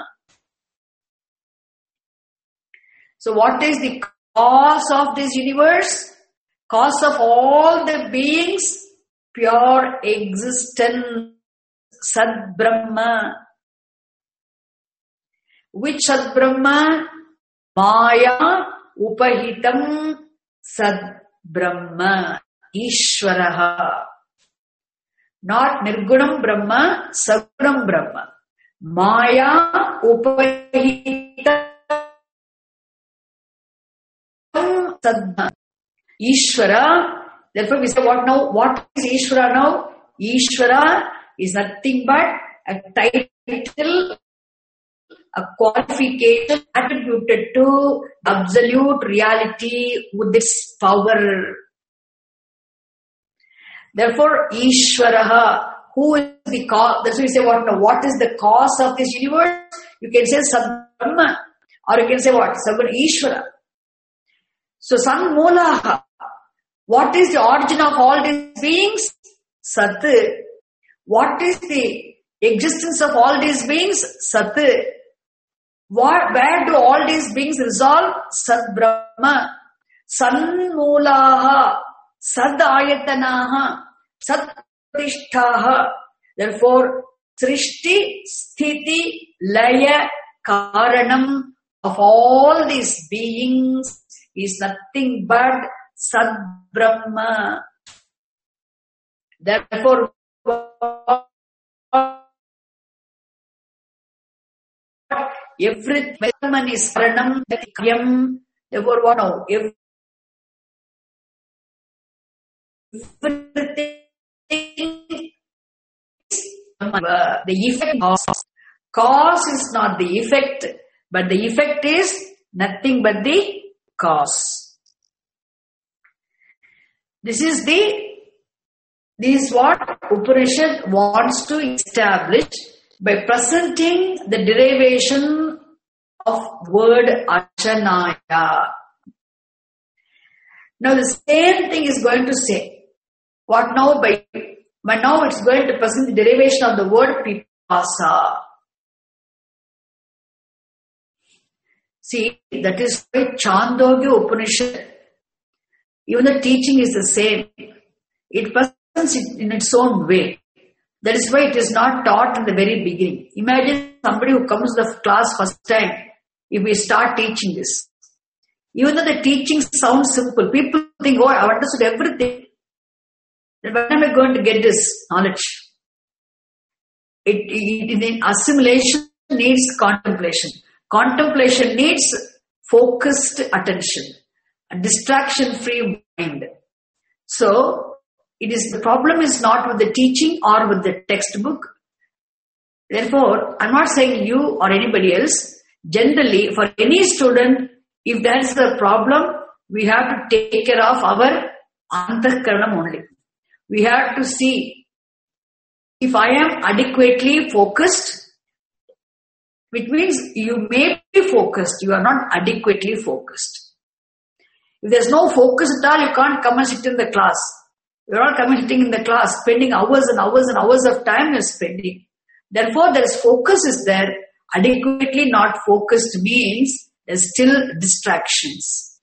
So what is the cause of this universe? Cause of all the beings? Pure existence, Sat Brahma. Which Sat Brahma? Maya Upahitam Sat Brahma. Ishvaraha. Not Nirgunam Brahma, Sagunam Brahma. Maya Upahitam Sat Brahma. Ishvara. Therefore we say what now? What is Ishvara now? Ishvara is nothing but a title, a qualification attributed to absolute reality with its power. Therefore, Ishvaraha, who is the cause? That's why we say what now? What is the cause of this universe? You can say Sat Brahma, or you can say what? Sagun Ishvara. So Sanmulaha. What is the origin of all these beings? Sat. What is the existence of all these beings? Sat. What, where do all these beings resolve? Sat Brahma. Sanmulaha. Sad ayatanaha. Sat pratishtaha. Therefore, Srishti, Sthiti, Laya, Karanam of all these beings is nothing but Sat Brahma. Therefore, every Brahman is Karanam, Karyam. Therefore, what now? Everything the effect of cause is not the effect, but the effect is nothing but the cause. This is the this is what Upanishad wants to establish by presenting the derivation of word Ashanaya. Now the same thing is going to say. What now? By, by now it's going to present the derivation of the word Pipasa. See, that is why Chandogya Upanishad, even the teaching is the same. It presents it in its own way. That is why it is not taught in the very beginning. Imagine somebody who comes to the class first time, if we start teaching this. Even though the teaching sounds simple, people think, oh, I've understood everything. Then when am I going to get this knowledge? It, it, it, assimilation needs contemplation. Contemplation needs focused attention, a distraction-free mind. So, it is the problem is not with the teaching or with the textbook. Therefore, I'm not saying you or anybody else. Generally, for any student, if there is a problem, we have to take care of our antahkaranam only. We have to see if I am adequately focused, which means you may be focused, you are not adequately focused. If there's no focus at all, you can't come and sit in the class. You're not coming sitting in the class, spending hours and hours and hours of time you're spending. Therefore, there is focus is there. Adequately not focused means there's still distractions.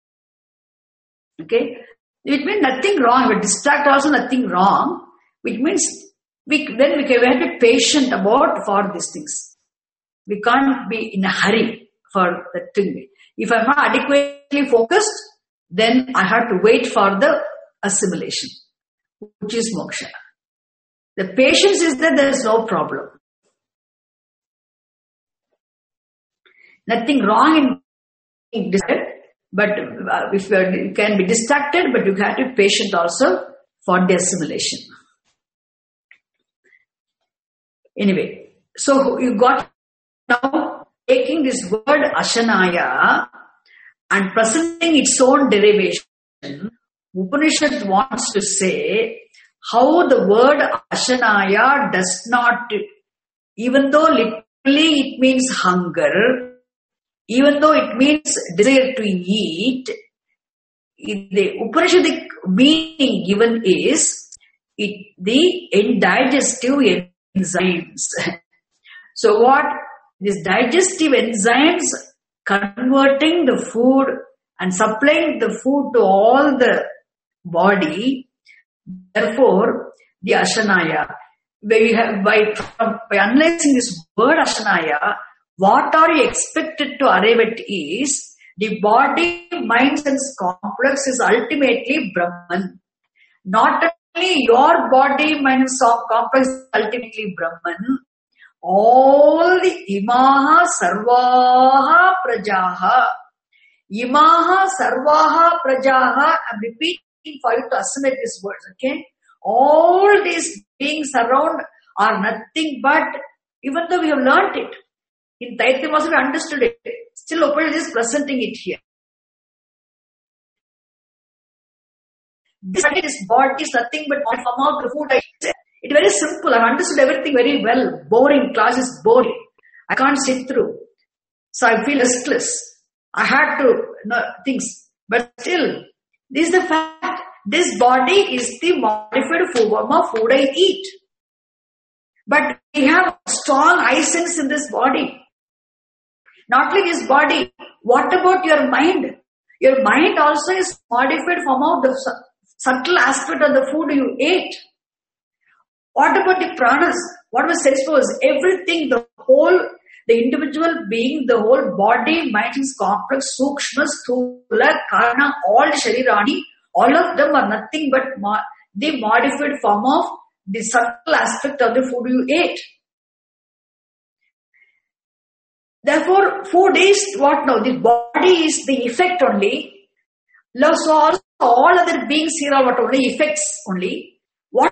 Okay? It means nothing wrong. But distract also nothing wrong. Which means we, then we, can, we have to be patient about for these things. We can't be in a hurry for the thing. If I'm not adequately focused, then I have to wait for the assimilation, which is moksha. The patience is that there is no problem. Nothing wrong in being distracted, but if you can be distracted, but you have to be patient also for the assimilation. Anyway, so you got now taking this word Ashanaya and presenting its own derivation. Upanishad wants to say how the word Ashanaya does not, even though literally it means hunger, even though it means desire to eat, the Upanishadic meaning given is it, the indigestive enzymes. So what? These digestive enzymes converting the food and supplying the food to all the body. Therefore, the Ashanaya, we have, by, by analyzing this word Ashanaya, what are you expected to arrive at is the body, mind, sense complex is ultimately Brahman. Not only your body, mind, sense complex is ultimately Brahman. All the imaha sarvaha prajaha. Imaha sarvaha prajaha. I'm repeating for you to assimilate these words, okay? All these beings around are nothing but, even though we have learnt it, in Taittiriya we understood it, still Upanishad is presenting it here. This body is nothing but one form of the food I eat. It's very simple. I've understood everything very well. Boring. Class is boring. I can't sit through. So I feel restless. I had to you know, things. But still, this is the fact. This body is the modified form of food I eat. But we have strong eye sense in this body. Not only this body. What about your mind? Your mind also is modified form of the subtle aspect of the food you ate. What about the pranas? What was said was everything, the whole, the individual being, the whole body, mind is complex, sukshma, sthula, karna, all sharirani, all of them are nothing but mo- the modified form of the subtle aspect of the food you ate. Therefore, food is what now? The body is the effect only. So also all other beings here are what only effects only. What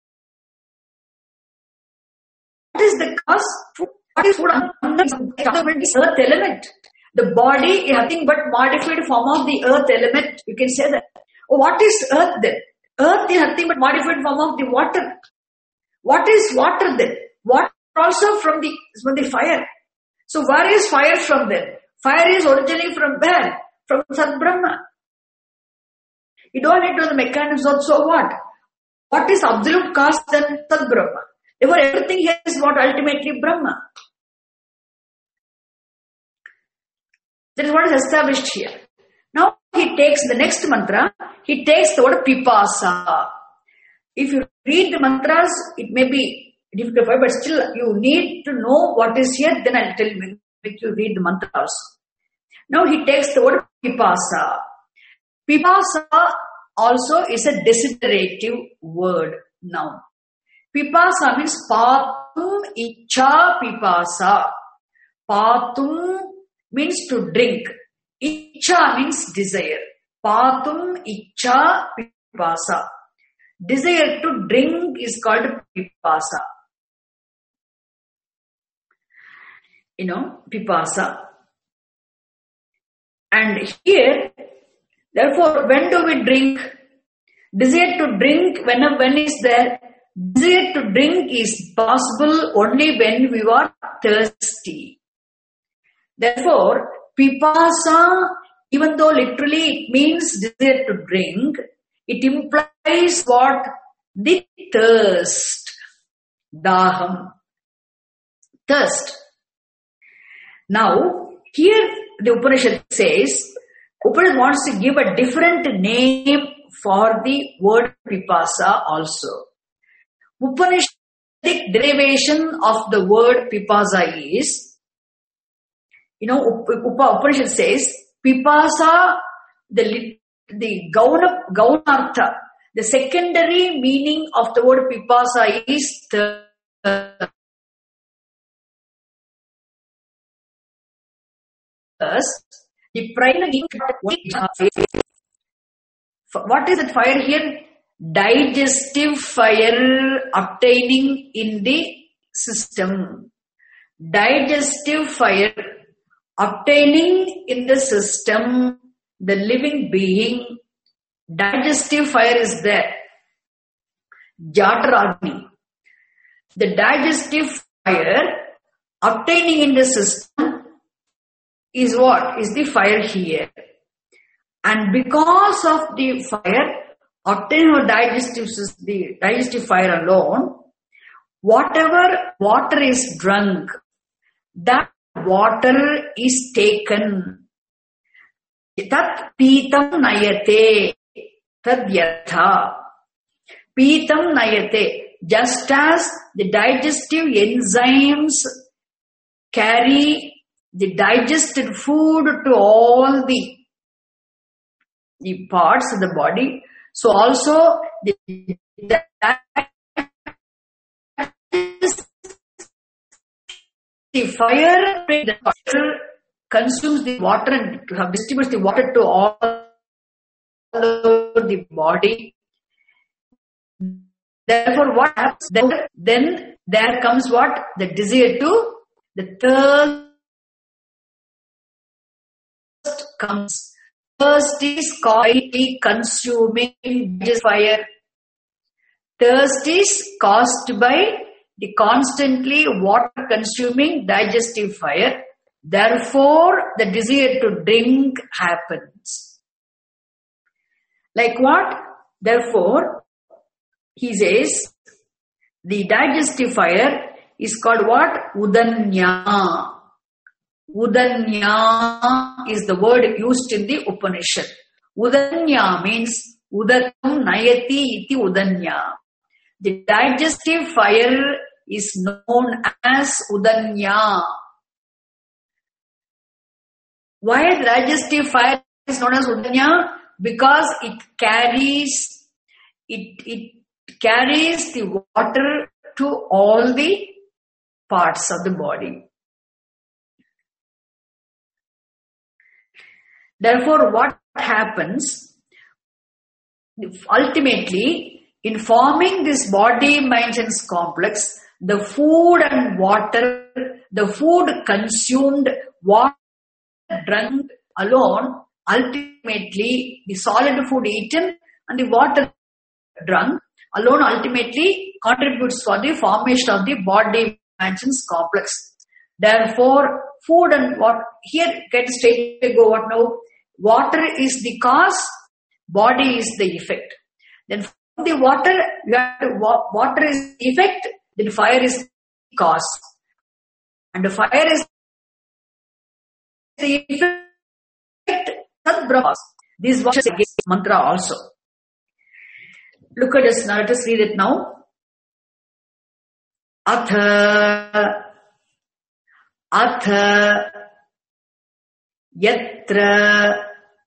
What is the cause? What is food? Is earth element. The body is nothing but modified form of the earth element. You can say that. Oh, what is earth then? Earth is nothing but modified form of the water. What is water then? Water also from the from the fire. So where is fire from then? Fire is originally from where? From Sat Brahma. You don't need to know the mechanisms of so what? What is absolute cause then? Sat Brahma. Therefore, everything here is what ultimately Brahma. That is what is established here. Now, he takes the next mantra, he takes the word Pipasa. If you read the mantras, it may be difficult, but still you need to know what is here, then I'll tell you, make you read the mantras. Now, he takes the word Pipasa. Pipasa also is a desiderative word now. Pipasa means patum icha pipasa. Patum means to drink. Icha means desire. Patum icha pipasa. Desire to drink is called pipasa. You know, pipasa. And here, therefore, when do we drink? Desire to drink, when, when is there? Desire to drink is possible only when we are thirsty. Therefore, pipasa, even though literally it means desire to drink, it implies what? The thirst. Daham. Thirst. Now, here the Upanishad says, Upanishad wants to give a different name for the word pipasa also. Upanishadic derivation of the word pipasa is, you know, Upanishad says, pipasa, the, the gauna, gaunartha, the secondary meaning of the word pipasa is thirst. The primary meaning, what is that fire here? Digestive fire obtaining in the system. Digestive fire obtaining in the system, the living being, digestive fire is there. Jataragni. The digestive fire obtaining in the system, is what? Is the fire here. And because of the fire, obtained or digestive, the digestive fire alone, whatever water is drunk, that water is taken. Tat pitam nayate, tad yatha. Pitam nayate. Just as the digestive enzymes carry the digested food to all the, the parts of the body, so also the, the The fire, the fire consumes the water and distributes the water to all over the body. Therefore, what happens? Then, then there comes what? The desire to, the thirst comes. Thirst is caused by consuming this fire. Thirst is caused by the constantly water consuming digestive fire. Therefore, the desire to drink happens. Like what? Therefore, he says, the digestive fire is called what? Udanya. Udanya is the word used in the Upanishad. Udanya means Udatam Nayati iti Udanya. The digestive fire is known as Udanya. Why the digestive fire is known as Udanya? Because it carries, it, it carries the water to all the parts of the body. Therefore, what happens? Ultimately, in forming this body-maintenance complex, the food and water, the food consumed, water drunk alone, ultimately the solid food eaten and the water drunk alone ultimately contributes for the formation of the body-maintenance complex. Therefore, food and water, here get straight to go what now? Water is the cause, body is the effect. Then the water, you have to, water is the effect, then fire is the cause. And the fire is the effect, Tat Brahma. This was a mantra also. Look at this now, let us read it now. Atha, Atha, Yatra,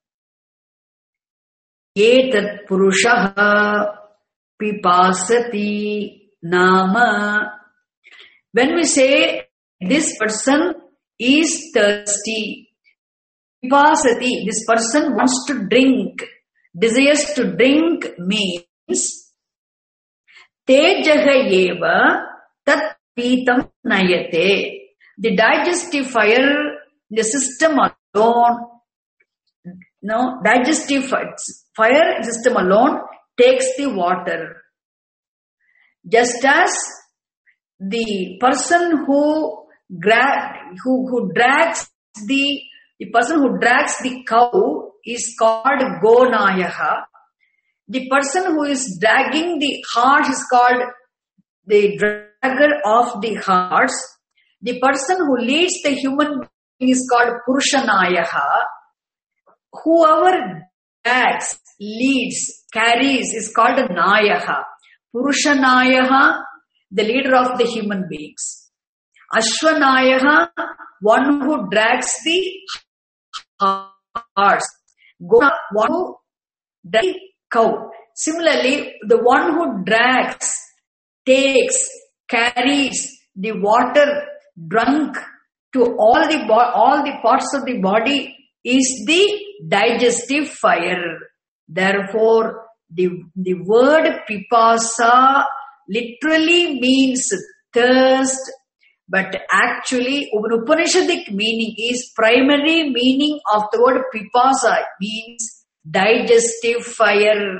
Etat Purushaha, Pipasati, Nama. When we say this person is thirsty, Pipasati, this person wants to drink, desires to drink means Tejaha eva tat pitam nayate. The digestive fire, the system alone, no, digestive fire system alone takes the water. Just as the person who gra- who, who drags the the person who drags the cow is called Gonayaha. The person who is dragging the horse is called the dragger of the horse. The person who leads the human being is called Purushanayaha. Whoever drags, leads, carries is called Nayaha. Purushanayaha, the leader of the human beings. Ashwanayaha, one who drags the horse. Gona, one who drags the cow. Similarly, the one who drags, takes, carries the water drunk to all the all the parts of the body is the digestive fire. Therefore, the, the word pipasa literally means thirst, but actually Upanishadic meaning is primary meaning of the word pipasa means digestive fire.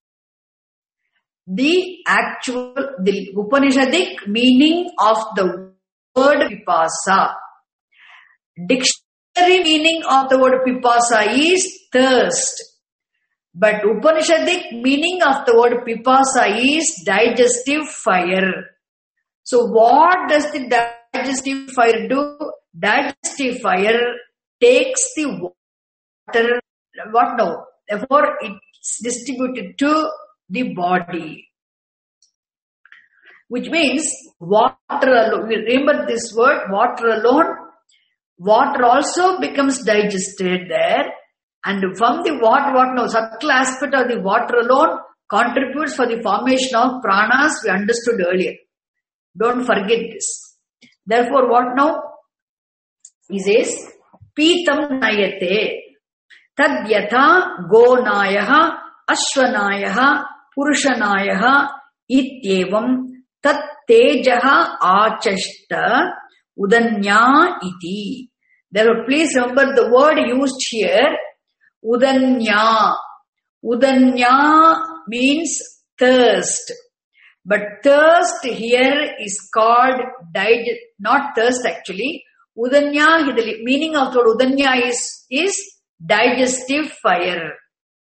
The actual, the Upanishadic meaning of the word pipasa. Dictionary dictionary meaning of the word pipasa is thirst. But Upanishadic meaning of the word pipasa is digestive fire. So what does the digestive fire do? Digestive fire takes the water, what now? Therefore it's distributed to the body. Which means water alone. Remember this word, water alone. Water also becomes digested there. And from the water, what now? Subtle aspect of the water alone contributes for the formation of pranas we understood earlier. Don't forget this. Therefore, what now? He says, Pitam nayate tadyatha gonayaha ashwanayaha purushanayaha ityevam tat tejaha achashta udanya iti. Therefore, please remember the word used here, udanya. Udanya means thirst. But thirst here is called, digest, not thirst actually. Udanya, the meaning of the word udanya is, is digestive fire.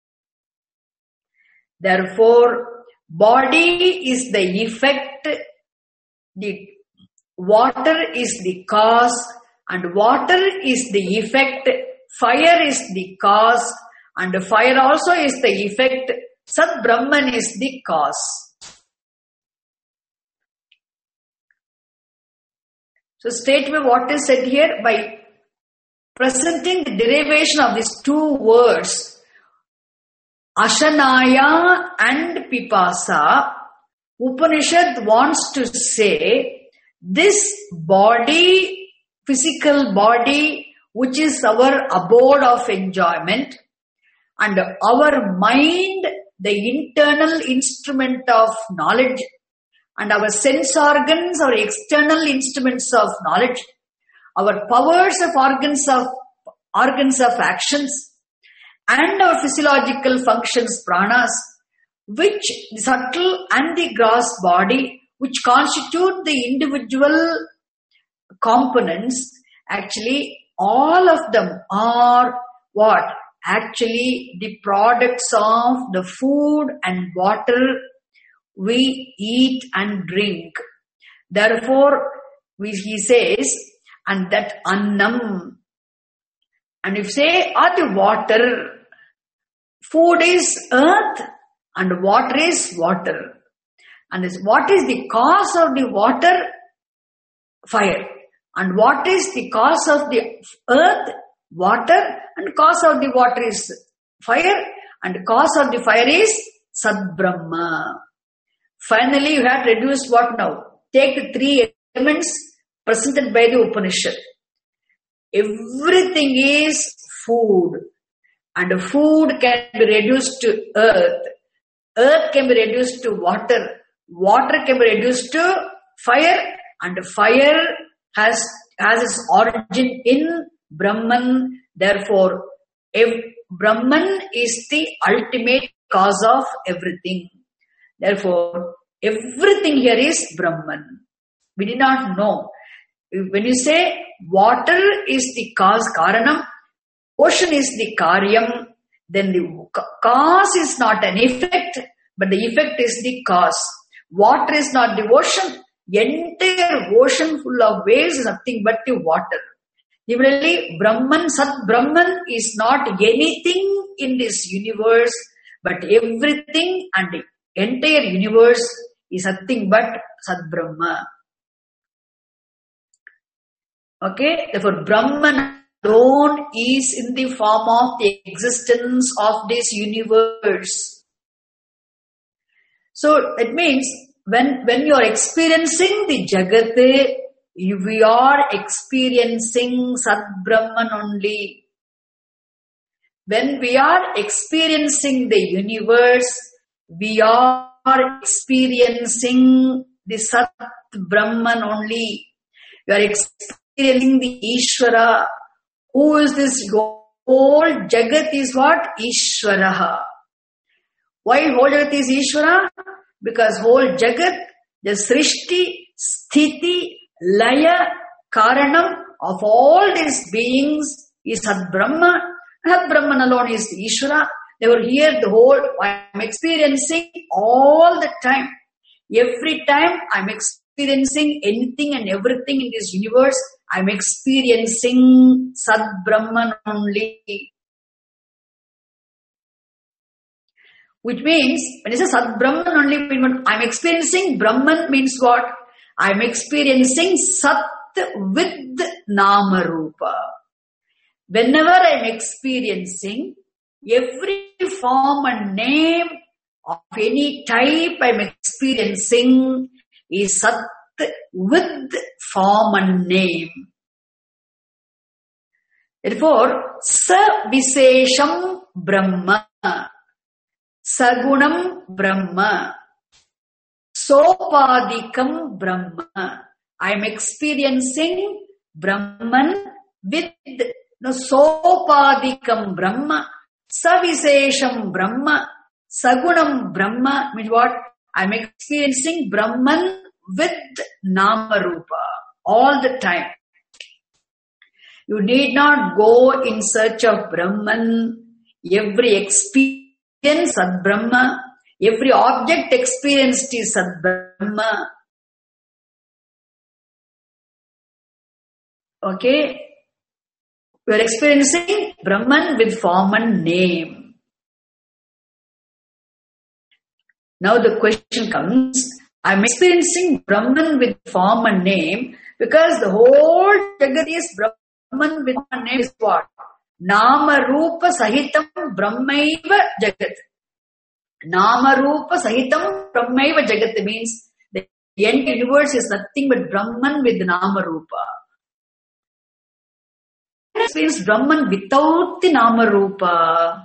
Therefore, body is the effect, the water is the cause, and water is the effect, fire is the cause, and fire also is the effect, Sat Brahman is the cause. So state me what is said here by presenting the derivation of these two words, Ashanaya and Pipasa. Upanishad wants to say this body, physical body, which is our abode of enjoyment, and our mind, the internal instrument of knowledge, and our sense organs, our external instruments of knowledge, our powers of organs of organs of actions, and our physiological functions, pranas, which the subtle and the gross body, which constitute the individual components, actually all of them are what? Actually the products of the food and water we eat and drink. Therefore, we, he says, and that annam. And if say, are the water, food is earth and water is water. And this, what is the cause of the water? Fire. And what is the cause of the earth? Water. And cause of the water is fire. And cause of the fire is Sat Brahma. Finally, you have reduced what now? Take the three elements presented by the Upanishad. Everything is food. And food can be reduced to earth. Earth can be reduced to water. Water can be reduced to fire. And fire has, has its origin in Brahman. Therefore, if Brahman is the ultimate cause of everything. Therefore, everything here is Brahman. We did not know. When you say water is the cause, Karanam, ocean is the Karyam, then the cause is not an effect, but the effect is the cause. Water is not the ocean. Entire ocean full of waves is nothing but the water. Similarly, Brahman, Sat Brahman is not anything in this universe, but everything and the entire universe is nothing but Sat Brahma. Okay, therefore Brahman alone is in the form of the existence of this universe. So it means when, when you are experiencing the Jagat, you, we are experiencing Sat Brahman only. When we are experiencing the universe, we are experiencing the Sat Brahman only. We are experiencing the Ishvara. Who is this? Whole Jagat is what? Ishvaraha. Why whole Jagat is Ishvara? Because whole Jagat, the Srishti, Sthiti, Laya, Karanam of all these beings is Sat Brahma. Sat Brahman alone is Ishvara. They were here the whole, I'm experiencing all the time. Every time I'm experiencing anything and everything in this universe, I'm experiencing Sat Brahman only. Which means, when it says Sat Brahman only, I'm experiencing Brahman means what? I'm experiencing Sat with Nama Rupa. Whenever I'm experiencing every form and name of any type I'm experiencing is Sat with form and name. Therefore, Sa Visesham Brahma, Sagunam Brahma, Sopadikam Brahma. I am experiencing Brahman with no Sopadikam Brahma, Savisesham Brahma, Sagunam Brahma means what? I am experiencing Brahman with Nama Rupa all the time. You need not go in search of Brahman. Every experience Sad Brahma. Every object experienced is Sad Brahma. Okay? We are experiencing Brahman with form and name. Now the question comes, I am experiencing Brahman with form and name because the whole Jagat is Brahman with form and name is what? Nama Rupa Sahitam Brahmaiva Jagat. Nama Rupa Sahitam Brahmaiva Jagat means the end universe is nothing but Brahman with Nama Rupa. I experience Brahman without the Nama Rupa.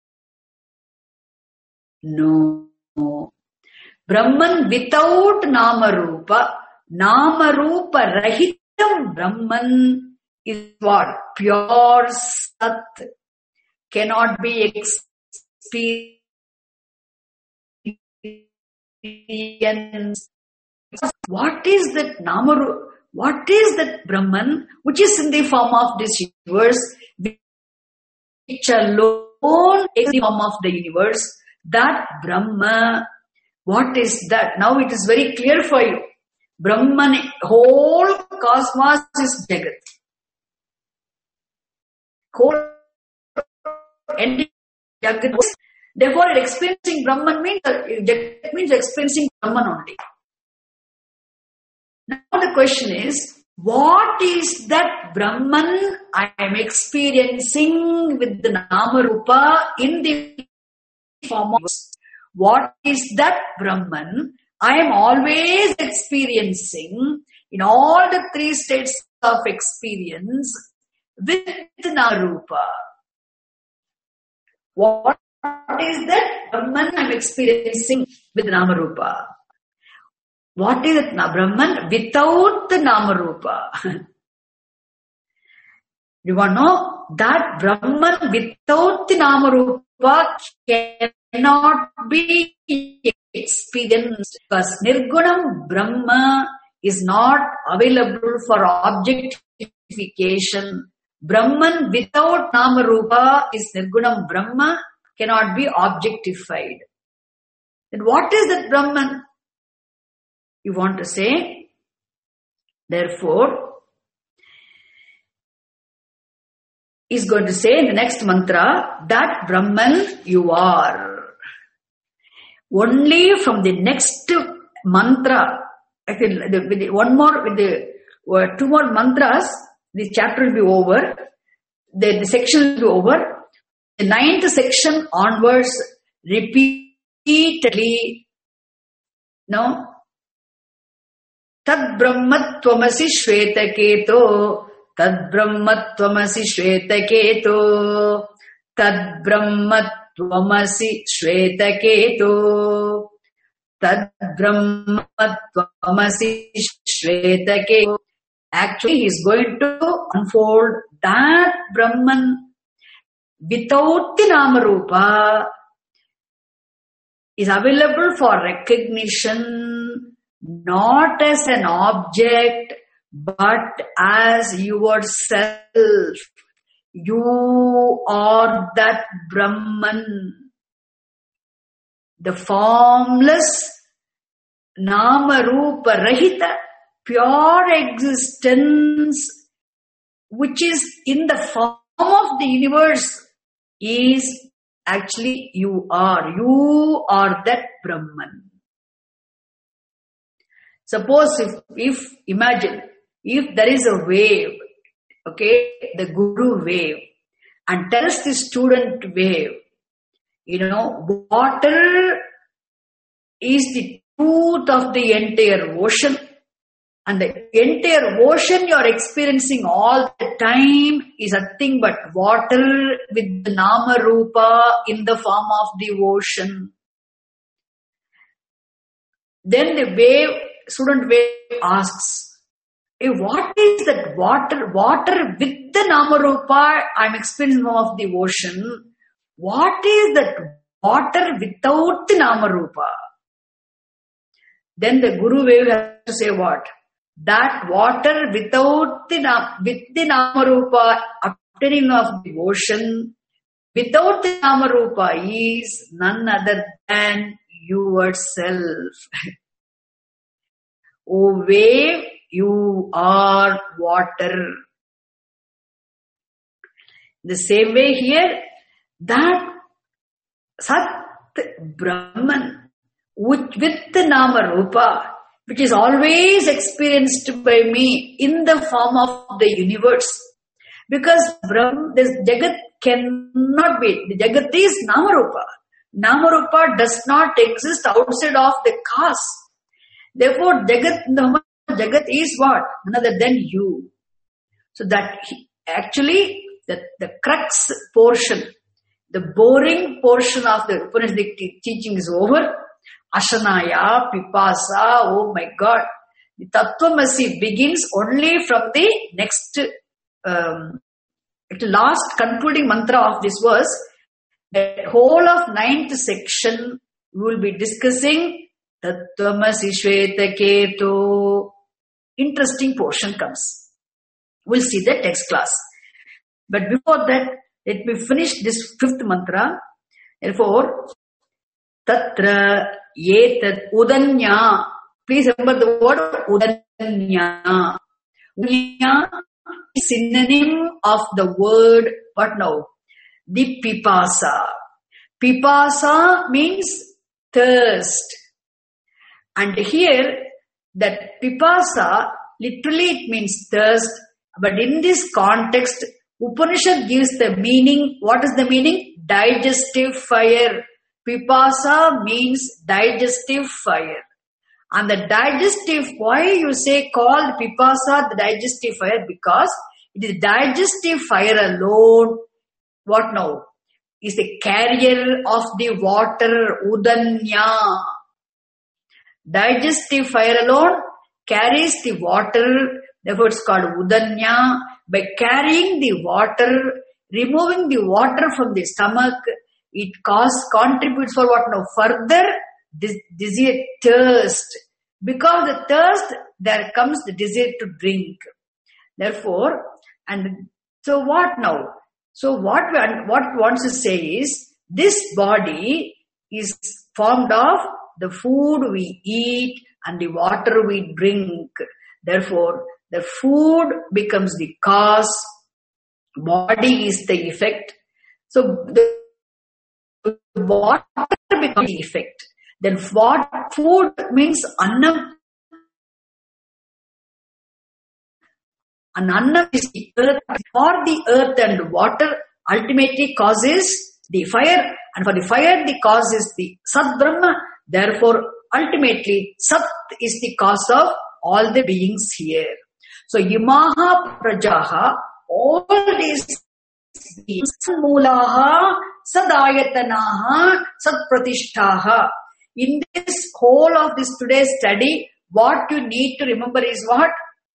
No. Brahman without Nama Rupa, Nama Rupa Rahitam Brahman is what? Pure Sat. Cannot be experienced. What is that Nama Rupa? What is that Brahman which is in the form of this universe, which alone is the form of the universe? That Brahma, what is that? Now it is very clear for you. Brahman, whole cosmos is Jagat. Whole ending Jagat. Therefore, experiencing Brahman means, Jagat means experiencing Brahman only. Now the question is, what is that Brahman I am experiencing with the Nama Rupa in the form of? What is that Brahman I am always experiencing in all the three states of experience with the Nama Rupa? What is that Brahman I am experiencing with the Nama Rupa? What is it, Brahman without the Nama Rupa? You want to know that Brahman without the Nama Rupa cannot be experienced because Nirgunam Brahma is not available for objectification. Brahman without Nama Rupa is Nirgunam Brahma, cannot be objectified. Then what is that Brahman? You want to say, therefore, is going to say in the next mantra, that Brahman you are. Only from the next mantra, I think with the, one more, with the uh, two more mantras, the chapter will be over, the, the section will be over. The ninth section onwards, repeatedly, no, Tad Brahmatvamasi Shvetaketo, Tad Brahmatvamasi Shvetaketo, Tad Brahmatvamasi Shvetaketo, Tad Brahmatvamasi Shvetaketo. Actually, he is going to unfold that Brahman without the Nama Rupa is available for recognition not as an object but as yourself. You are that Brahman, the formless, Nama Rupa Rahita, pure existence, which is in the form of the universe, is actually you are. You are that Brahman. Suppose if, if, imagine, if there is a wave, okay, the guru wave, and tells the student wave, you know, water is the truth of the entire ocean, and the entire ocean you are experiencing all the time is nothing but water with the Nama Rupa in the form of the ocean. Then the wave, student wave asks, hey, what is that water? Water with the Nama Rupa I am experiencing of the ocean. What is that water without the Nama Rupa? Then the Guru wave has to say what? That water without the, with the Nama Rupa obtaining of the ocean, without the Nama Rupa is none other than yourself. O wave, you are water. The same way here, that Sat Brahman, with, with the Nama Rupa, which is always experienced by me in the form of the universe. Because Brahm, this Jagat cannot be, the Jagat is Nama Rupa. Nama Rupa does not exist outside of the cause. Therefore, Jagat, Jagat is what? None other than you. So that he, actually, the, the crux portion, the boring portion of the Upanishadic teaching is over. Ashanaya, Pipasa, oh my God. The Tattvamasi begins only from the next, um, the last concluding mantra of this verse. The whole of ninth section we will be discussing Tattvamasi Shvetaketu. Interesting portion comes. We'll see the text class. But before that, let me finish this fifth mantra. Therefore, Tatra Yetat Udanya. Please remember the word Udanya. Udanya is synonym of the word, what now? The Pipasa. Pipasa means thirst. And here, that Pipasa, literally it means thirst. But in this context, Upanishad gives the meaning. What is the meaning? Digestive fire. Pipasa means digestive fire. And the digestive, why you say called Pipasa the digestive fire? Because it is digestive fire alone. What now? Is the carrier of the water, Udanya. Digestive fire alone carries the water. Therefore it's called Udanya. By carrying the water, removing the water from the stomach, it causes, contributes for what now? Further desire, thirst. Because the thirst, there comes the desire to drink. Therefore, and so what now? So what what wants to say is, this body is formed of the food we eat and the water we drink. Therefore, the food becomes the cause, body is the effect. So the water becomes the effect. Then what food means annam. And annam is the earth. For the earth and water ultimately causes the fire. And for the fire, the cause is the Sat Brahma. Therefore, ultimately, Sat is the cause of all the beings here. So, Imaha Prajaha, all these beings, Mulaha, Sadayatanaha, Satpratishtaha. In this whole of this today's study, what you need to remember is what?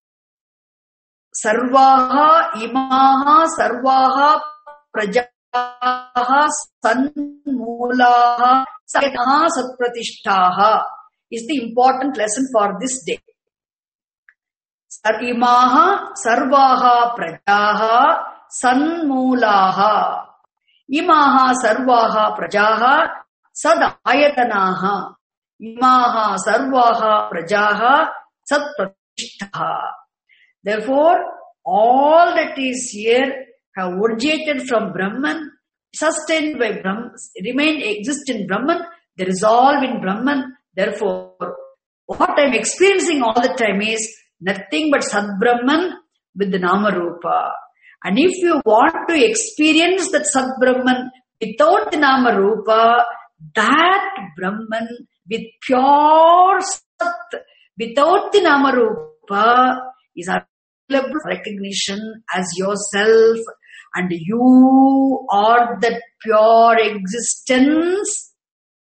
Sarvaha, Imaha, Sarvaha, Prajaha, Sanmulaha, Sadayatanaha, Satpratishtaha is the important lesson for this day. Imaha, Sarvaha, Prajaha, sanmulaha imaha sarvaha prajaha sadayatanaha imaha sarvaha prajaha satpratishtaha. Therefore, all that is here have originated from Brahman, sustained by Brahman, remain exist in Brahman, they resolve in Brahman. Therefore, what I am experiencing all the time is nothing but Sad Brahman with the Nama Rupa. And if you want to experience that Sad Brahman without the Nama Rupa, that Brahman with pure Sat, without the Nama Rupa, is available for recognition as yourself, and you are that pure existence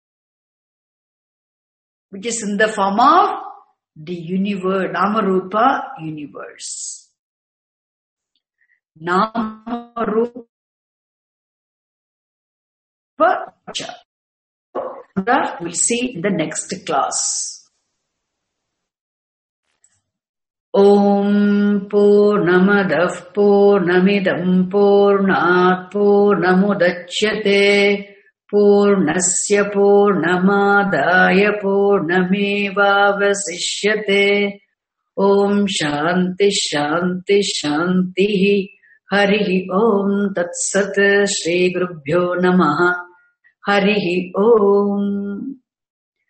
which is in the form of the universe, Nama Rupa universe. Nama Rupa we'll see in the next class. Om Purnamadah Purnamidam Purnat Purnamudachyate Purnasya Purnamadaya Purnamevavasishyate. Om Shanti Shanti Shanti. Harihi Om Tat Sat. Shri Gurubhyo Namaha. Harihi Om.